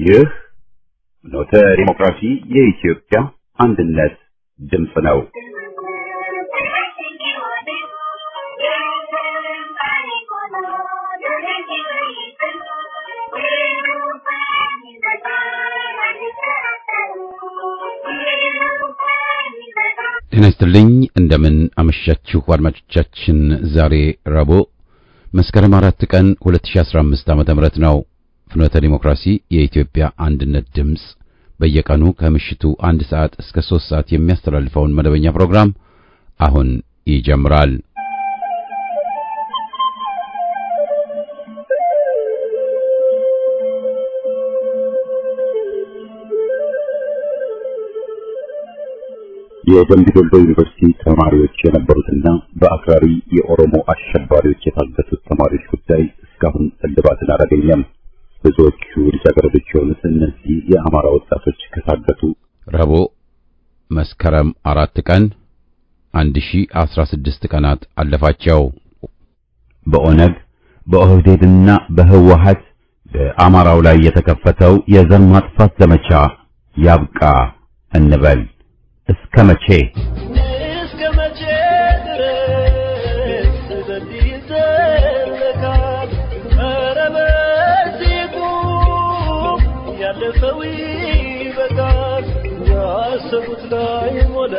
ይህ ኖተ ዲሞክራሲ የኢትዮጵያ አንድነት ድምፅ ነው። ጤና ይስጥልኝ እንደምን አመሻችሁ አድማጮቻችን። ዛሬ ረቡዕ መስከረም 4 ቀን 2015 ዓ.ም ነው። ፍኖተ ዲሞክራሲ የኢትዮጵያ አንድነት ድምፅ በየቀኑ ከምሽቱ 1 ሰዓት እስከ 3 ሰዓት የሚያስተላልፈውን መደበኛ ፕሮግራም አሁን ይጀምራል። የደምቢ ዶሎ ዩኒቨርሲቲ ተማሪዎች የነበሩትና በአክራሪ የኦሮሞ አሸባሪዎች የታገቱት ተማሪዎች ጉዳይ እስካሁን እልባትን አላገኘም። ብዙዎቹ ልጃገረዶች የሆኑት እነዚህ የአማራ ወጣቶች ከታገቱ ረቡዕ መስከረም 4 ቀን 1016 ቀናት አለፋቸው። በኦነግ በኦህዴድና በህወሓት በአማራው ላይ የተከፈተው የዘር ማጥፋት ዘመቻ ያብቃ እንበል። እስከ መቼ ድረስ በዚህ ዘለቃል? ኧረ በዚሁ ያለፈው ይበቃል። ያሰቡት ላይ ሞላ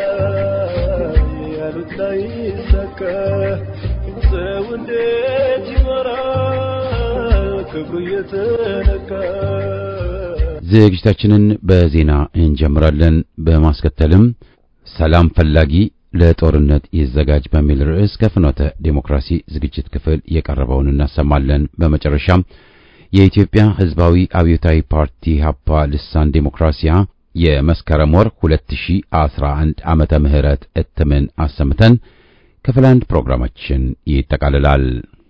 ያሉት ላይ ሰከ ሰው እንዴት ይኖራል ክብሩ የተነካ? ዝግጅታችንን በዜና እንጀምራለን። በማስከተልም ሰላም ፈላጊ ለጦርነት ይዘጋጅ በሚል ርዕስ ከፍኖተ ዲሞክራሲ ዝግጅት ክፍል የቀረበውን እናሰማለን። በመጨረሻም የኢትዮጵያ ሕዝባዊ አብዮታዊ ፓርቲ ሀፓ ልሳን ዲሞክራሲያ የመስከረም ወር 2011 ዓመተ ምህረት እትምን አሰምተን ክፍል 1 ፕሮግራማችን ይጠቃልላል።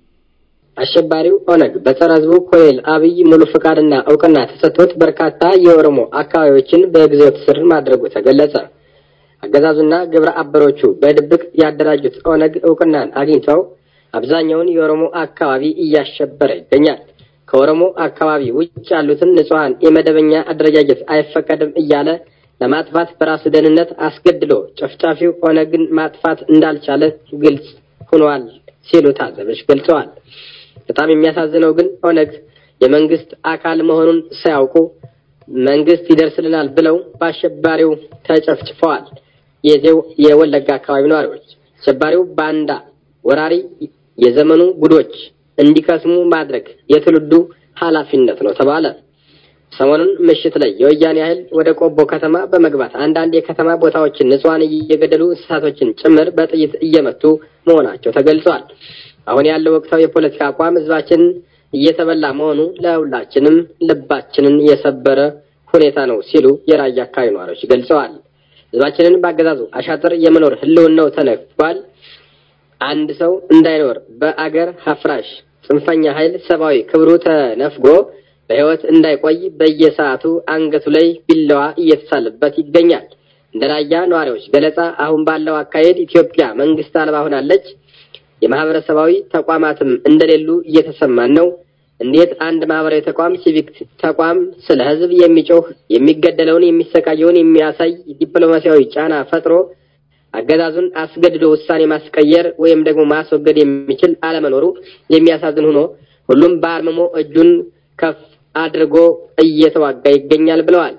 አሸባሪው ኦነግ በጸረ ሕዝቡ ኮሎኔል አብይ ሙሉ ፈቃድና ዕውቅና ተሰጥቶት በርካታ የኦሮሞ አካባቢዎችን በግዞት ስር ማድረጉ ተገለጸ። አገዛዙና ግብረ አበሮቹ በድብቅ ያደራጁት ኦነግ ዕውቅናን አግኝተው አብዛኛውን የኦሮሞ አካባቢ እያሸበረ ይገኛል። ከኦሮሞ አካባቢ ውጭ ያሉትን ንጹሃን የመደበኛ አደረጃጀት አይፈቀድም እያለ ለማጥፋት በራሱ ደህንነት አስገድሎ ጨፍጫፊው ኦነግን ማጥፋት እንዳልቻለ ግልጽ ሆኗል ሲሉ ታዘበች ገልጸዋል። በጣም የሚያሳዝነው ግን ኦነግ የመንግስት አካል መሆኑን ሳያውቁ መንግስት ይደርስልናል ብለው በአሸባሪው ተጨፍጭፈዋል። የወለጋ አካባቢ ነዋሪዎች አሸባሪው ባንዳ ወራሪ የዘመኑ ጉዶች እንዲከስሙ ማድረግ የትውልዱ ኃላፊነት ነው ተባለ። ሰሞኑን ምሽት ላይ የወያኔ ኃይል ወደ ቆቦ ከተማ በመግባት አንዳንድ የከተማ ቦታዎችን ንጹሃን እየገደሉ እንስሳቶችን ጭምር በጥይት እየመቱ መሆናቸው ተገልጿል። አሁን ያለው ወቅታዊ የፖለቲካ አቋም ህዝባችን እየተበላ መሆኑ ለሁላችንም ልባችንን የሰበረ ሁኔታ ነው ሲሉ የራያ አካባቢ ነዋሪዎች ገልጸዋል። ህዝባችንን ባገዛዙ አሻጥር የመኖር ህልውናው ተነክቷል። አንድ ሰው እንዳይኖር በአገር አፍራሽ ጽንፈኛ ኃይል ሰብአዊ ክብሩ ተነፍጎ በህይወት እንዳይቆይ በየሰዓቱ አንገቱ ላይ ቢላዋ እየተሳለበት ይገኛል። እንደራያ ነዋሪዎች ገለጻ አሁን ባለው አካሄድ ኢትዮጵያ መንግስት አልባ ሆናለች። የማህበረሰባዊ ተቋማትም እንደሌሉ እየተሰማን ነው። እንዴት አንድ ማህበራዊ ተቋም ሲቪክ ተቋም ስለ ህዝብ የሚጮህ የሚገደለውን የሚሰቃየውን የሚያሳይ ዲፕሎማሲያዊ ጫና ፈጥሮ አገዛዙን አስገድዶ ውሳኔ ማስቀየር ወይም ደግሞ ማስወገድ የሚችል አለመኖሩ የሚያሳዝን ሆኖ ሁሉም በአርምሞ እጁን ከፍ አድርጎ እየተዋጋ ይገኛል ብለዋል።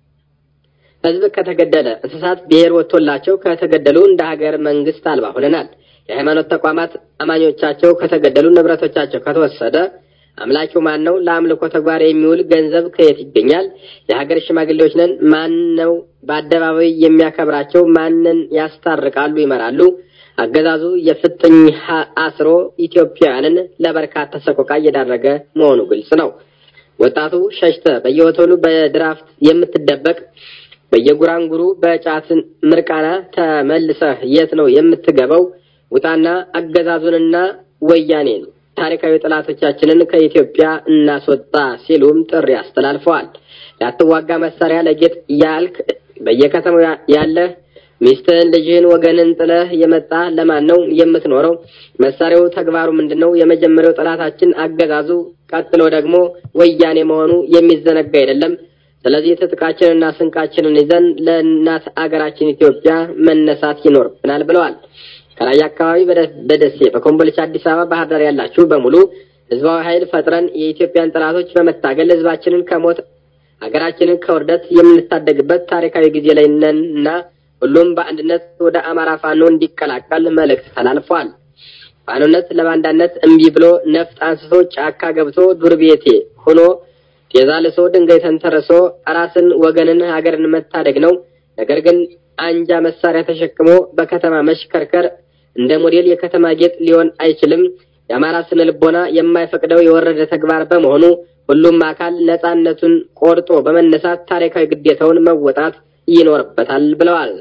ህዝብ ከተገደለ እንስሳት ብሔር ወጥቶላቸው ከተገደሉ እንደ ሀገር መንግስት አልባ ሆነናል። የሃይማኖት ተቋማት አማኞቻቸው ከተገደሉ ንብረቶቻቸው ከተወሰደ አምላኪው ማን ነው? ለአምልኮ ተግባር የሚውል ገንዘብ ከየት ይገኛል? የሀገር ሽማግሌዎች ነን ማን ነው በአደባባይ የሚያከብራቸው? ማንን ያስታርቃሉ ይመራሉ? አገዛዙ የፍጥኝ አስሮ ኢትዮጵያውያንን ለበርካታ ሰቆቃ እየዳረገ መሆኑ ግልጽ ነው። ወጣቱ ሸሽተ በየሆቴሉ በድራፍት የምትደበቅ በየጉራንጉሩ በጫት ምርቃና ተመልሰህ የት ነው የምትገባው? ውጣና አገዛዙንና ወያኔን ታሪካዊ ጥላቶቻችንን ከኢትዮጵያ እናስወጣ ሲሉም ጥሪ አስተላልፈዋል። ያትዋጋ መሳሪያ ለጌጥ ያልክ በየከተማው ያለ ሚስትህን ልጅህን ወገንን ጥለህ የመጣ ለማን ነው የምትኖረው? መሳሪያው ተግባሩ ምንድነው? የመጀመሪያው ጥላታችን አገዛዙ ቀጥሎ ደግሞ ወያኔ መሆኑ የሚዘነጋ አይደለም። ስለዚህ ትጥቃችንና ስንቃችንን ይዘን ለእናት አገራችን ኢትዮጵያ መነሳት ይኖርብናል ብለዋል። ከራያ አካባቢ በደሴ፣ በኮምቦልቻ፣ አዲስ አበባ፣ ባህር ዳር ያላችሁ በሙሉ ህዝባዊ ኃይል ፈጥረን የኢትዮጵያን ጠላቶች በመታገል ህዝባችንን ከሞት አገራችንን ከውርደት የምንታደግበት ታሪካዊ ጊዜ ላይ ነንና ሁሉም በአንድነት ወደ አማራ ፋኖ እንዲቀላቀል መልእክት ተላልፏል። ፋኖነት ለባንዳነት እምቢ ብሎ ነፍጥ አንስቶ ጫካ ገብቶ ዱር ቤቴ ሆኖ የዛልሶ ድንጋይ ተንተርሶ ራስን ወገንን ሀገርን መታደግ ነው። ነገር ግን አንጃ መሳሪያ ተሸክሞ በከተማ መሽከርከር እንደ ሞዴል የከተማ ጌጥ ሊሆን አይችልም። የአማራ ስነ ልቦና የማይፈቅደው የወረደ ተግባር በመሆኑ ሁሉም አካል ነፃነቱን ቆርጦ በመነሳት ታሪካዊ ግዴታውን መወጣት ይኖርበታል ብለዋል።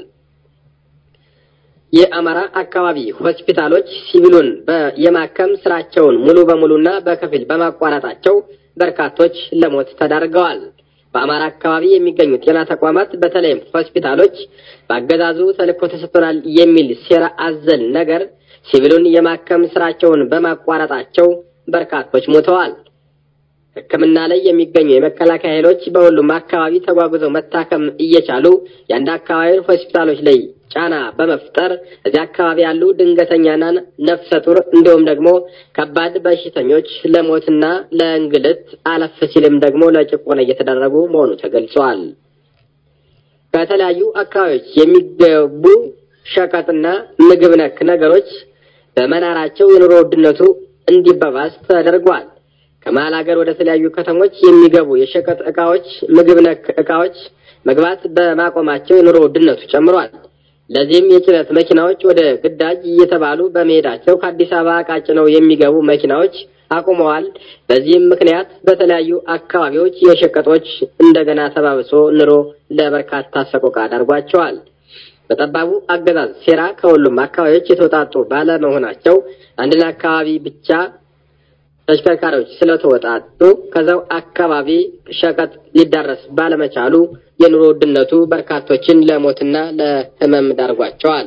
የአማራ አካባቢ ሆስፒታሎች ሲቪሉን የማከም ስራቸውን ሙሉ በሙሉና በከፊል በማቋረጣቸው በርካቶች ለሞት ተዳርገዋል። በአማራ አካባቢ የሚገኙ ጤና ተቋማት በተለይም ሆስፒታሎች በአገዛዙ ተልዕኮ ተሰጥቶናል የሚል ሴራ አዘል ነገር ሲቪሉን የማከም ስራቸውን በማቋረጣቸው በርካቶች ሞተዋል። ሕክምና ላይ የሚገኙ የመከላከያ ኃይሎች በሁሉም አካባቢ ተጓጉዘው መታከም እየቻሉ የአንድ አካባቢ ሆስፒታሎች ላይ ጫና በመፍጠር እዚያ አካባቢ ያሉ ድንገተኛና ነፍሰ ጡር እንዲሁም ደግሞ ከባድ በሽተኞች ለሞትና ለእንግልት አለፍ ሲልም ደግሞ ለጭቆና እየተደረጉ መሆኑ ተገልጿል። ከተለያዩ አካባቢዎች የሚገቡ ሸቀጥና ምግብ ነክ ነገሮች በመናራቸው የኑሮ ውድነቱ እንዲባባስ ተደርጓል። ከመሃል ሀገር ወደ ተለያዩ ከተሞች የሚገቡ የሸቀጥ ዕቃዎች፣ ምግብ ነክ ዕቃዎች መግባት በማቆማቸው የኑሮ ውድነቱ ጨምሯል። ለዚህም የጭነት መኪናዎች ወደ ግዳጅ እየተባሉ በመሄዳቸው ከአዲስ አበባ ዕቃ ጭነው የሚገቡ መኪናዎች አቁመዋል። በዚህም ምክንያት በተለያዩ አካባቢዎች የሸቀጦች እንደገና ተባብሶ ኑሮ ለበርካታ ሰቆቃ ዳርጓቸዋል። በጠባቡ አገዛዝ ሴራ ከሁሉም አካባቢዎች የተወጣጡ ባለመሆናቸው አንድን አካባቢ ብቻ ተሽከርካሪዎች ስለተወጣጡ ከዛው አካባቢ ሸቀጥ ሊዳረስ ባለመቻሉ የኑሮ ውድነቱ በርካቶችን ለሞትና ለሕመም ዳርጓቸዋል።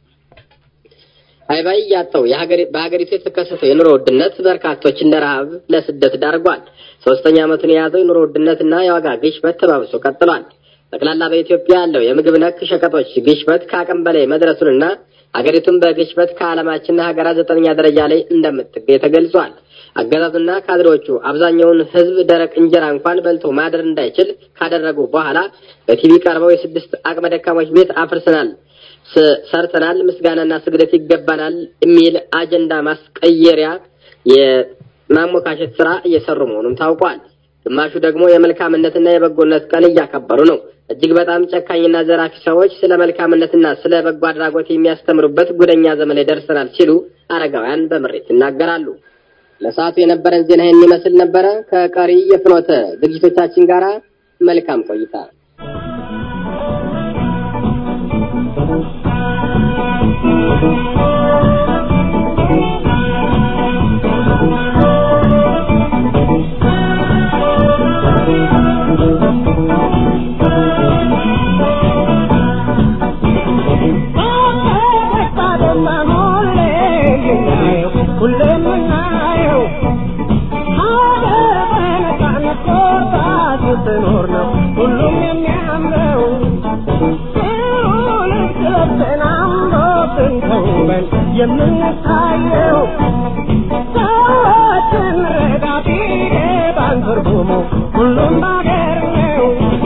አይባይ ያጣው በሀገሪቱ የተከሰተው የኑሮ ውድነት በርካቶችን ለረሃብ ለስደት ዳርጓል። 3ኛ ዓመቱን የያዘው የኑሮ ውድነትና የዋጋ ግሽበት ተባብሶ ቀጥሏል። ጠቅላላ በኢትዮጵያ ያለው የምግብ ነክ ሸቀጦች ግሽበት ከአቅም በላይ መድረሱንና ሀገሪቱም በግሽበት ከዓለማችንና ሀገራት 9ኛ ደረጃ ላይ እንደምትገኝ ተገልጿል። አገዛዙና ካድሬዎቹ አብዛኛውን ህዝብ ደረቅ እንጀራ እንኳን በልቶ ማደር እንዳይችል ካደረጉ በኋላ በቲቪ ቀርበው የ6 አቅመ ደካሞች ቤት አፍርሰናል፣ ሰርተናል፣ ምስጋናና ስግደት ይገባናል የሚል አጀንዳ ማስቀየሪያ የማሞካሸት ስራ እየሰሩ መሆኑን ታውቋል። ግማሹ ደግሞ የመልካምነትና የበጎነት ቀን እያከበሩ ነው። እጅግ በጣም ጨካኝና ዘራፊ ሰዎች ስለ መልካምነትና ስለ በጎ አድራጎት የሚያስተምሩበት ጉደኛ ዘመን ላይ ደርሰናል ሲሉ አረጋውያን በምሬት ይናገራሉ። ለሰዓቱ የነበረን ዜና ይህን ይመስል ነበረ። ከቀሪ የፍኖተ ዝግጅቶቻችን ጋር መልካም ቆይታ። የምንታየው ሰዎችን ረዳት ባንፈርጉሙ ሁሉም ባገር ነው።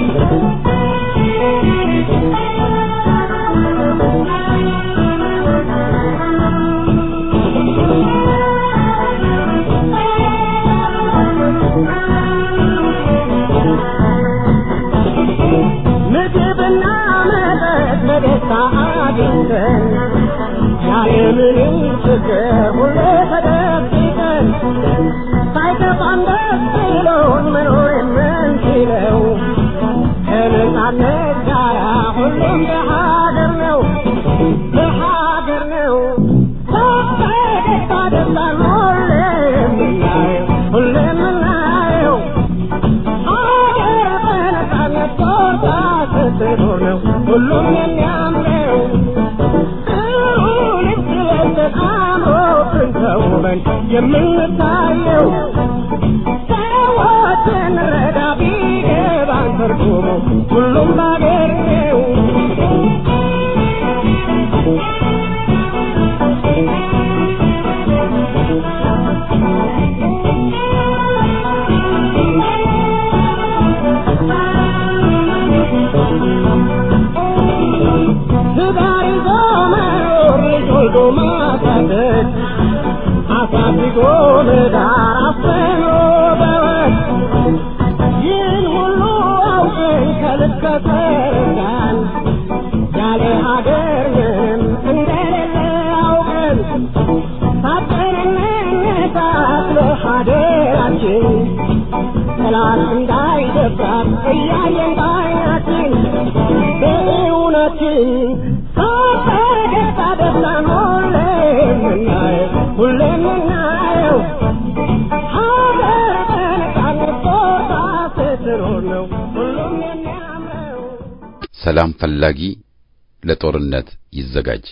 ምግብና መጠጥ በደስታ አግኝተን ያለምንም ችግር ሁሌ ተደብቀን ሳይከፋን ደስ ብሎን መኖር የምንችለው ከነጻነት ጋር ሁሉም በሀገር ነው በሀገር ነው። በደስታ ደስታን ሁሌ የምናየው ሀገር በነጻነት ቆርጣ ስትኖር ነው ሁሉም የሚያምረው። አምሮብን ተውበን የምንታየው ሁሉም ባገር ነው ትዳር ይዞ መኖር ልጅ ወልዶ ማሳደግ አሳድጎ ለዳር አፍኖ በወግ ይህን ሁሉ አውቀን ከልክ ከተረዳን ያለ ሀገር ምንም እንደሌለ አውቀን ታጥቀን እንነሳት ለሀገራችን ጠላት እንዳይደፍራት እያየን ባይናችን በእውነትን ሳፈገግታ ደስታን ሁሌም የምናየው ሀገር በነጻነት ቆርጣ ስትኖር ነው ሁሉም የሚያምረው። ሰላም ፈላጊ ለጦርነት ይዘጋጅ።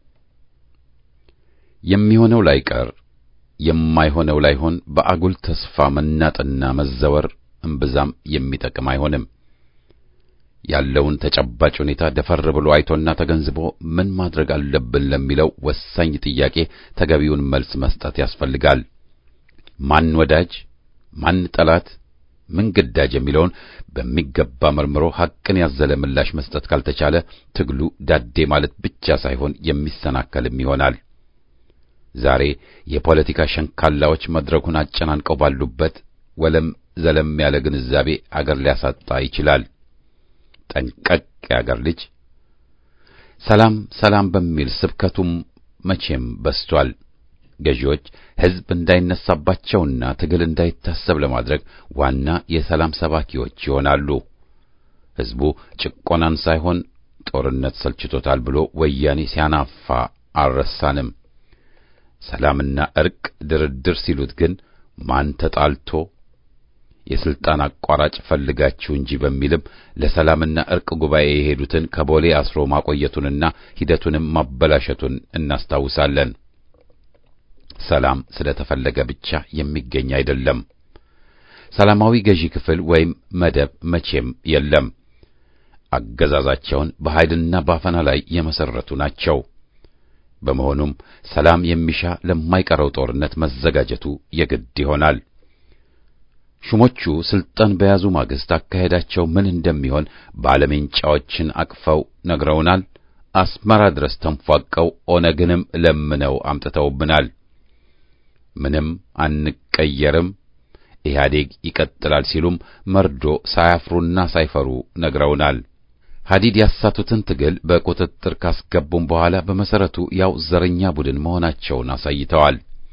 የሚሆነው ላይቀር የማይሆነው ላይሆን በአጉል ተስፋ መናጥና መዘወር እምብዛም የሚጠቅም አይሆንም። ያለውን ተጨባጭ ሁኔታ ደፈር ብሎ አይቶና ተገንዝቦ ምን ማድረግ አለብን ለሚለው ወሳኝ ጥያቄ ተገቢውን መልስ መስጠት ያስፈልጋል። ማን ወዳጅ፣ ማን ጠላት፣ ምን ግዳጅ የሚለውን በሚገባ መርምሮ ሐቅን ያዘለ ምላሽ መስጠት ካልተቻለ ትግሉ ዳዴ ማለት ብቻ ሳይሆን የሚሰናከልም ይሆናል። ዛሬ የፖለቲካ ሸንካላዎች መድረኩን አጨናንቀው ባሉበት ወለም ዘለም ያለ ግንዛቤ አገር ሊያሳጣ ይችላል። ጠንቀቅ ያገር ልጅ። ሰላም ሰላም በሚል ስብከቱም መቼም በስቷል። ገዢዎች ሕዝብ እንዳይነሳባቸውና ትግል እንዳይታሰብ ለማድረግ ዋና የሰላም ሰባኪዎች ይሆናሉ። ሕዝቡ ጭቆናን ሳይሆን ጦርነት ሰልችቶታል ብሎ ወያኔ ሲያናፋ አልረሳንም። ሰላምና እርቅ ድርድር ሲሉት ግን ማን ተጣልቶ የስልጣን አቋራጭ ፈልጋችሁ እንጂ በሚልም ለሰላምና እርቅ ጉባኤ የሄዱትን ከቦሌ አስሮ ማቆየቱንና ሂደቱንም ማበላሸቱን እናስታውሳለን። ሰላም ስለተፈለገ ብቻ የሚገኝ አይደለም። ሰላማዊ ገዢ ክፍል ወይም መደብ መቼም የለም። አገዛዛቸውን በኃይልና ባፈና ላይ የመሰረቱ ናቸው። በመሆኑም ሰላም የሚሻ ለማይቀረው ጦርነት መዘጋጀቱ የግድ ይሆናል። ሹሞቹ ስልጣን በያዙ ማግስት አካሄዳቸው ምን እንደሚሆን ባለሜንጫዎችን አቅፈው ነግረውናል። አስመራ ድረስ ተንፏቀው ኦነግንም ለምነው አምጥተውብናል። ምንም አንቀየርም፣ ኢህአዴግ ይቀጥላል ሲሉም መርዶ ሳያፍሩና ሳይፈሩ ነግረውናል። ሀዲድ ያሳቱትን ትግል በቁጥጥር ካስገቡም በኋላ በመሰረቱ ያው ዘረኛ ቡድን መሆናቸውን አሳይተዋል።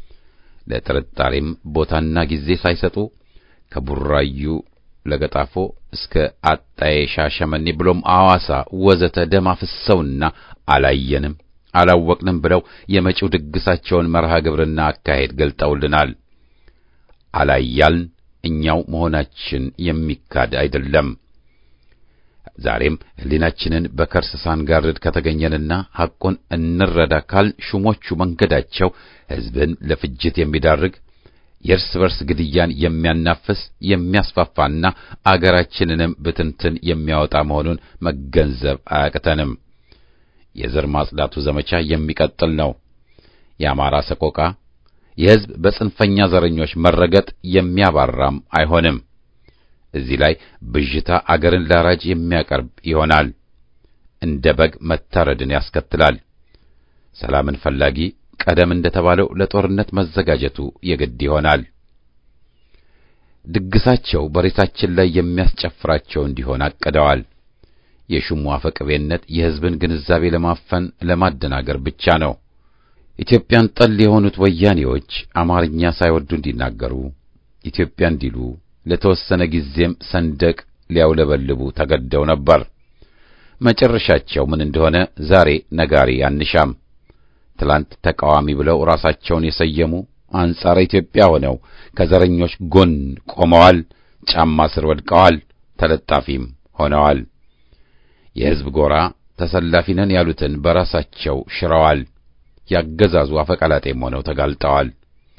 ለጥርጣሬም ቦታና ጊዜ ሳይሰጡ ከቡራዩ ለገጣፎ እስከ አጣዬ ሻሸመኔ ብሎም አዋሳ ወዘተ ደም አፍሰውና አላየንም አላወቅንም ብለው የመጪው ድግሳቸውን መርሃ ግብርና አካሄድ ገልጠውልናል። አላያልን እኛው መሆናችን የሚካድ አይደለም። ዛሬም ህሊናችንን በከርስ ሳንጋርድ ከተገኘንና ሐቁን እንረዳ ካል ሹሞቹ መንገዳቸው ህዝብን ለፍጅት የሚዳርግ የእርስ በርስ ግድያን የሚያናፍስ የሚያስፋፋና አገራችንንም ብትንትን የሚያወጣ መሆኑን መገንዘብ አያቅተንም። የዘር ማጽዳቱ ዘመቻ የሚቀጥል ነው። የአማራ ሰቆቃ የህዝብ በጽንፈኛ ዘረኞች መረገጥ የሚያባራም አይሆንም። እዚህ ላይ ብዥታ አገርን ላራጅ የሚያቀርብ ይሆናል። እንደ በግ መታረድን ያስከትላል። ሰላምን ፈላጊ ቀደም እንደተባለው ለጦርነት መዘጋጀቱ የግድ ይሆናል። ድግሳቸው በሬሳችን ላይ የሚያስጨፍራቸው እንዲሆን አቅደዋል። የሹሙ አፈቅቤነት የህዝብን ግንዛቤ ለማፈን ለማደናገር ብቻ ነው። ኢትዮጵያን ጠል የሆኑት ወያኔዎች አማርኛ ሳይወዱ እንዲናገሩ ኢትዮጵያ እንዲሉ ለተወሰነ ጊዜም ሰንደቅ ሊያውለበልቡ ተገደው ነበር። መጨረሻቸው ምን እንደሆነ ዛሬ ነጋሪ አንሻም። ትላንት ተቃዋሚ ብለው ራሳቸውን የሰየሙ አንጻረ ኢትዮጵያ ሆነው ከዘረኞች ጎን ቆመዋል፣ ጫማ ስር ወድቀዋል፣ ተለጣፊም ሆነዋል። የህዝብ ጎራ ተሰላፊ ነን ያሉትን በራሳቸው ሽረዋል። ያገዛዙ አፈቀላጤም ሆነው ተጋልጠዋል።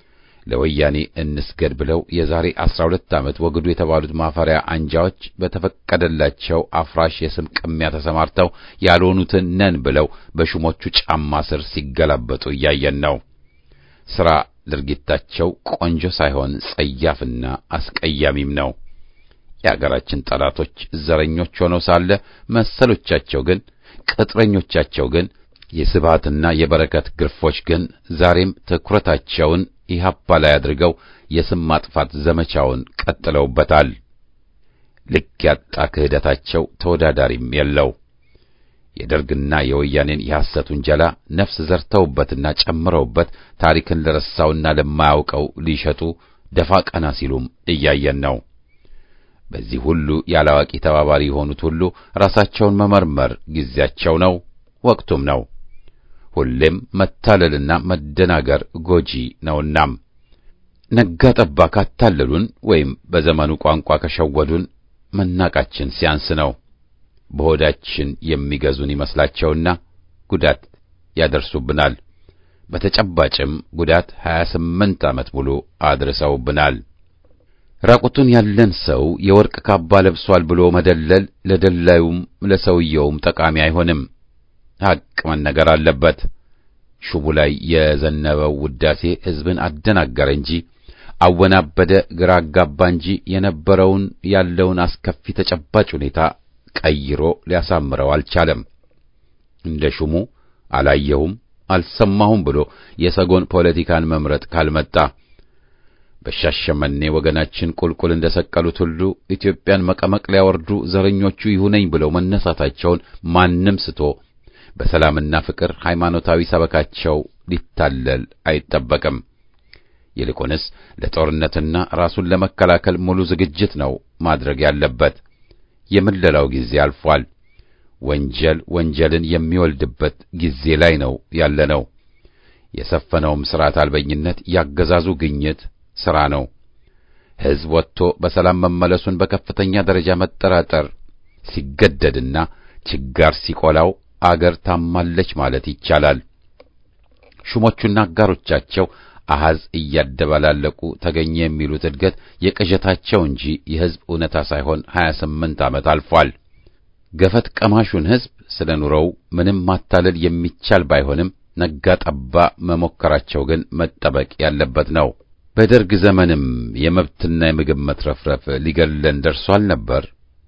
ለወያኔ እንስገድ ብለው የዛሬ 12 ዓመት ወግዱ የተባሉት ማፈሪያ አንጃዎች በተፈቀደላቸው አፍራሽ የስም ቅሚያ ተሰማርተው ያልሆኑትን ነን ብለው በሹሞቹ ጫማ ስር ሲገላበጡ እያየን ነው። ሥራ ድርጊታቸው ቆንጆ ሳይሆን ጸያፍና አስቀያሚም ነው። የአገራችን ጠላቶች ዘረኞች ሆነው ሳለ መሰሎቻቸው ግን ቅጥረኞቻቸው ግን የስብሃትና የበረከት ግርፎች ግን ዛሬም ትኩረታቸውን ኢህአፓ ላይ አድርገው የስም ማጥፋት ዘመቻውን ቀጥለውበታል። ልክ ያጣ ክህደታቸው ተወዳዳሪም የለው። የደርግና የወያኔን የሐሰት ውንጀላ ነፍስ ዘርተውበትና ጨምረውበት ታሪክን ለረሳውና ለማያውቀው ሊሸጡ ደፋ ቀና ሲሉም እያየን ነው። በዚህ ሁሉ ያላዋቂ ተባባሪ የሆኑት ሁሉ ራሳቸውን መመርመር ጊዜያቸው ነው፣ ወቅቱም ነው። ሁሌም መታለልና መደናገር ጎጂ ነውና ነጋ ጠባ ካታለሉን ወይም በዘመኑ ቋንቋ ከሸወዱን መናቃችን ሲያንስ ነው። በሆዳችን የሚገዙን ይመስላቸውና ጉዳት ያደርሱብናል። በተጨባጭም ጉዳት 28 ዓመት ሙሉ አድርሰውብናል። ራቁቱን ያለን ሰው የወርቅ ካባ ለብሷል ብሎ መደለል ለደላዩም ለሰውየውም ጠቃሚ አይሆንም። ሐቅ መነገር አለበት። ሹሙ ላይ የዘነበው ውዳሴ ሕዝብን አደናገረ እንጂ አወናበደ፣ ግራ አጋባ እንጂ የነበረውን ያለውን አስከፊ ተጨባጭ ሁኔታ ቀይሮ ሊያሳምረው አልቻለም። እንደ ሹሙ አላየሁም አልሰማሁም ብሎ የሰጎን ፖለቲካን መምረጥ ካልመጣ በሻሸመኔ ወገናችን ቁልቁል እንደሰቀሉት ሁሉ ኢትዮጵያን መቀመቅ ሊያወርዱ ዘረኞቹ ይሁነኝ ብለው መነሳታቸውን ማንም ስቶ በሰላምና ፍቅር ሃይማኖታዊ ሰበካቸው ሊታለል አይጠበቅም። ይልቁንስ ለጦርነትና ራሱን ለመከላከል ሙሉ ዝግጅት ነው ማድረግ ያለበት። የምለላው ጊዜ አልፏል። ወንጀል ወንጀልን የሚወልድበት ጊዜ ላይ ነው ያለነው። የሰፈነውም ሥርዓት አልበኝነት ያገዛዙ ግኝት ሥራ ነው። ሕዝብ ወጥቶ በሰላም መመለሱን በከፍተኛ ደረጃ መጠራጠር ሲገደድና ችጋር ሲቆላው አገር ታማለች ማለት ይቻላል። ሹሞቹና አጋሮቻቸው አሃዝ እያደባላለቁ ተገኘ የሚሉት እድገት የቅዠታቸው እንጂ የሕዝብ እውነታ ሳይሆን 28 ዓመት አልፏል። ገፈት ቀማሹን ሕዝብ ስለ ኑሮው ምንም ማታለል የሚቻል ባይሆንም ነጋ ጠባ መሞከራቸው ግን መጠበቅ ያለበት ነው። በደርግ ዘመንም የመብትና የምግብ መትረፍረፍ ሊገለን ደርሷል ነበር።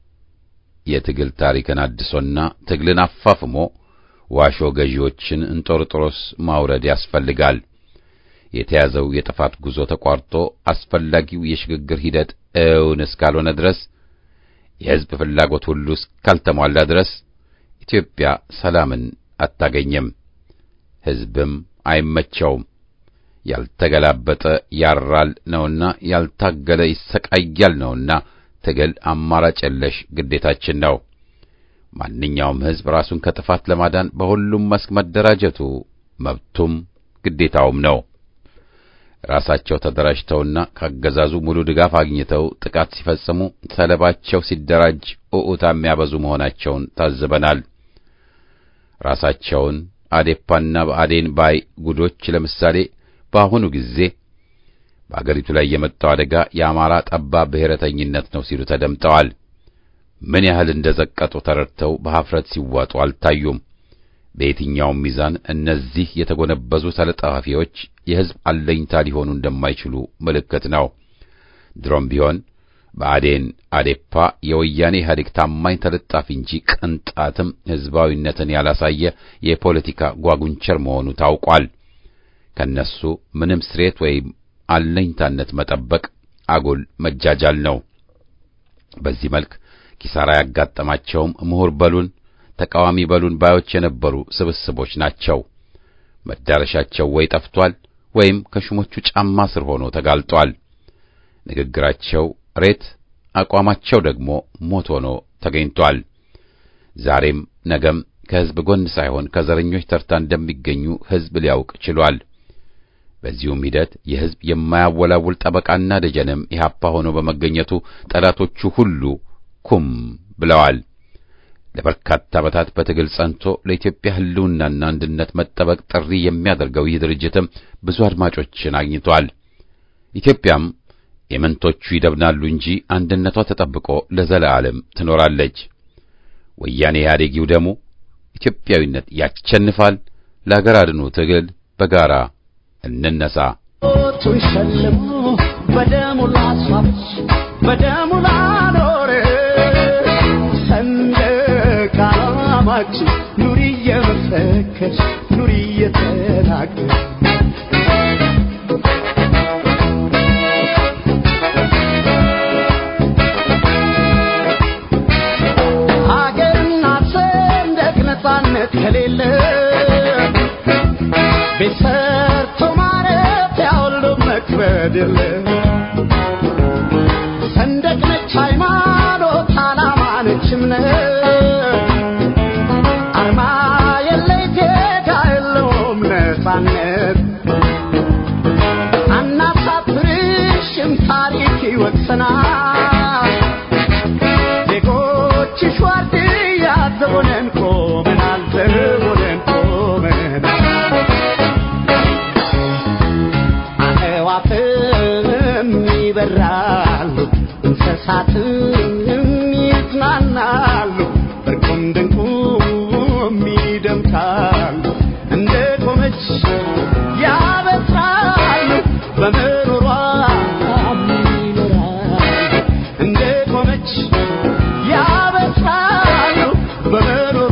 የትግል ታሪክን አድሶና ትግልን አፋፍሞ ዋሾ ገዢዎችን እንጦርጦሮስ ማውረድ ያስፈልጋል። የተያዘው የጥፋት ጉዞ ተቋርጦ አስፈላጊው የሽግግር ሂደት እውን እስካልሆነ ድረስ የሕዝብ ፍላጎት ሁሉ እስካልተሟላ ድረስ ኢትዮጵያ ሰላምን አታገኝም። ሕዝብም አይመቸውም። ያልተገላበጠ ያራል ነውና ያልታገለ ይሰቃያል ነውና ትግል አማራጭ የለሽ ግዴታችን ነው። ማንኛውም ሕዝብ ራሱን ከጥፋት ለማዳን በሁሉም መስክ መደራጀቱ መብቱም ግዴታውም ነው። ራሳቸው ተደራጅተውና ካገዛዙ ሙሉ ድጋፍ አግኝተው ጥቃት ሲፈጽሙ ሰለባቸው ሲደራጅ ኡኡታ የሚያበዙ መሆናቸውን ታዝበናል። ራሳቸውን አዴፓና በአዴን ባይ ጉዶች ለምሳሌ በአሁኑ ጊዜ በአገሪቱ ላይ የመጣው አደጋ የአማራ ጠባብ ብሔረተኝነት ነው ሲሉ ተደምጠዋል። ምን ያህል እንደዘቀጡ ተረድተው በኀፍረት ሲዋጡ አልታዩም። በየትኛውም ሚዛን እነዚህ የተጎነበዙ ተለጣፊዎች የሕዝብ አለኝታ ሊሆኑ እንደማይችሉ ምልክት ነው። ድሮም ቢሆን በአዴን አዴፓ የወያኔ ኢህአዴግ ታማኝ ተለጣፊ እንጂ ቅንጣትም ሕዝባዊነትን ያላሳየ የፖለቲካ ጓጉንቸር መሆኑ ታውቋል። ከነሱ ምንም ስሬት ወይም አለኝታነት መጠበቅ አጉል መጃጃል ነው። በዚህ መልክ ኪሳራ ያጋጠማቸውም ምሁር በሉን ተቃዋሚ በሉን ባዮች የነበሩ ስብስቦች ናቸው። መዳረሻቸው ወይ ጠፍቷል ወይም ከሹሞቹ ጫማ ስር ሆኖ ተጋልጧል። ንግግራቸው ሬት፣ አቋማቸው ደግሞ ሞት ሆኖ ተገኝቷል። ዛሬም ነገም ከሕዝብ ጎን ሳይሆን ከዘረኞች ተርታ እንደሚገኙ ሕዝብ ሊያውቅ ችሏል። በዚሁም ሂደት የሕዝብ የማያወላውል ጠበቃና ደጀንም ኢህአፓ ሆኖ በመገኘቱ ጠላቶቹ ሁሉ ኩም ብለዋል። ለበርካታ ዓመታት በትግል ጸንቶ ለኢትዮጵያ ሕልውናና አንድነት መጠበቅ ጥሪ የሚያደርገው ይህ ድርጅትም ብዙ አድማጮችን አግኝቷል። ኢትዮጵያም የመንቶቹ ይደብናሉ እንጂ አንድነቷ ተጠብቆ ለዘላለም ትኖራለች። ወያኔ ኢህአዴጊው ደሙ ኢትዮጵያዊነት ያቸንፋል። ለሀገር አድኑ ትግል በጋራ እንነሳ። ሸልሞ በደሙ ላስዋበች በደሙ ላኖረ ሰንደቅ ዓላማችን ኑሪ እየመሰከች ኑሪ እየተናገር ሀገርና ሰንደቅ ነፃነት ከሌለ ቤሰርቶ ማረፊያ ሁሉ መክበድ የለ ሰንደቅ ነች ሃይማኖት ዓላማ ነች እምነት አርማ የለይ ዜጋ የለውም ነፃነት አናሳፍርሽም ታሪክ ይወቅሰናል ዜጎችሽ ዋርድያ ዘቦነን ቆመናል ዘቦነን ቆመናል አዕዋፍም ይበራሉ እንስሳትም ይዝናናሉ እርቁም ድንቁም ይደምቃሉ እንደ ቆመች ያበስራሉ በመኖሯ ይኖራሉ እንደ ቆመች ያበስራሉ በመኖሯ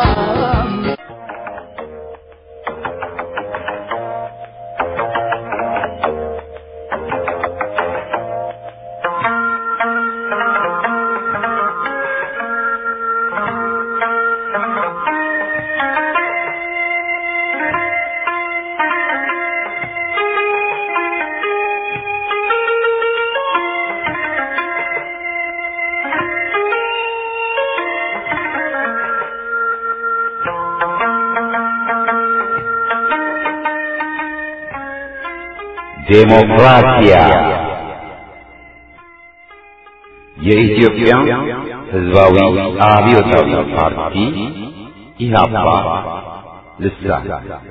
ዴሞክራሲያ የኢትዮጵያ ሕዝባዊ አብዮታዊ ፓርቲ ኢህአፓ ልሳን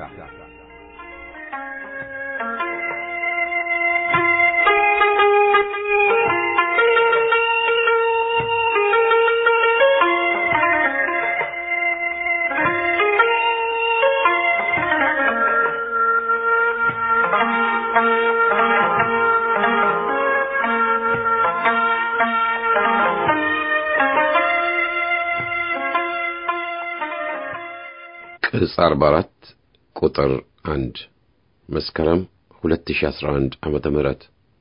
ቅጽ 44 ቁጥር 1 መስከረም 2011 ዓመተ ምህረት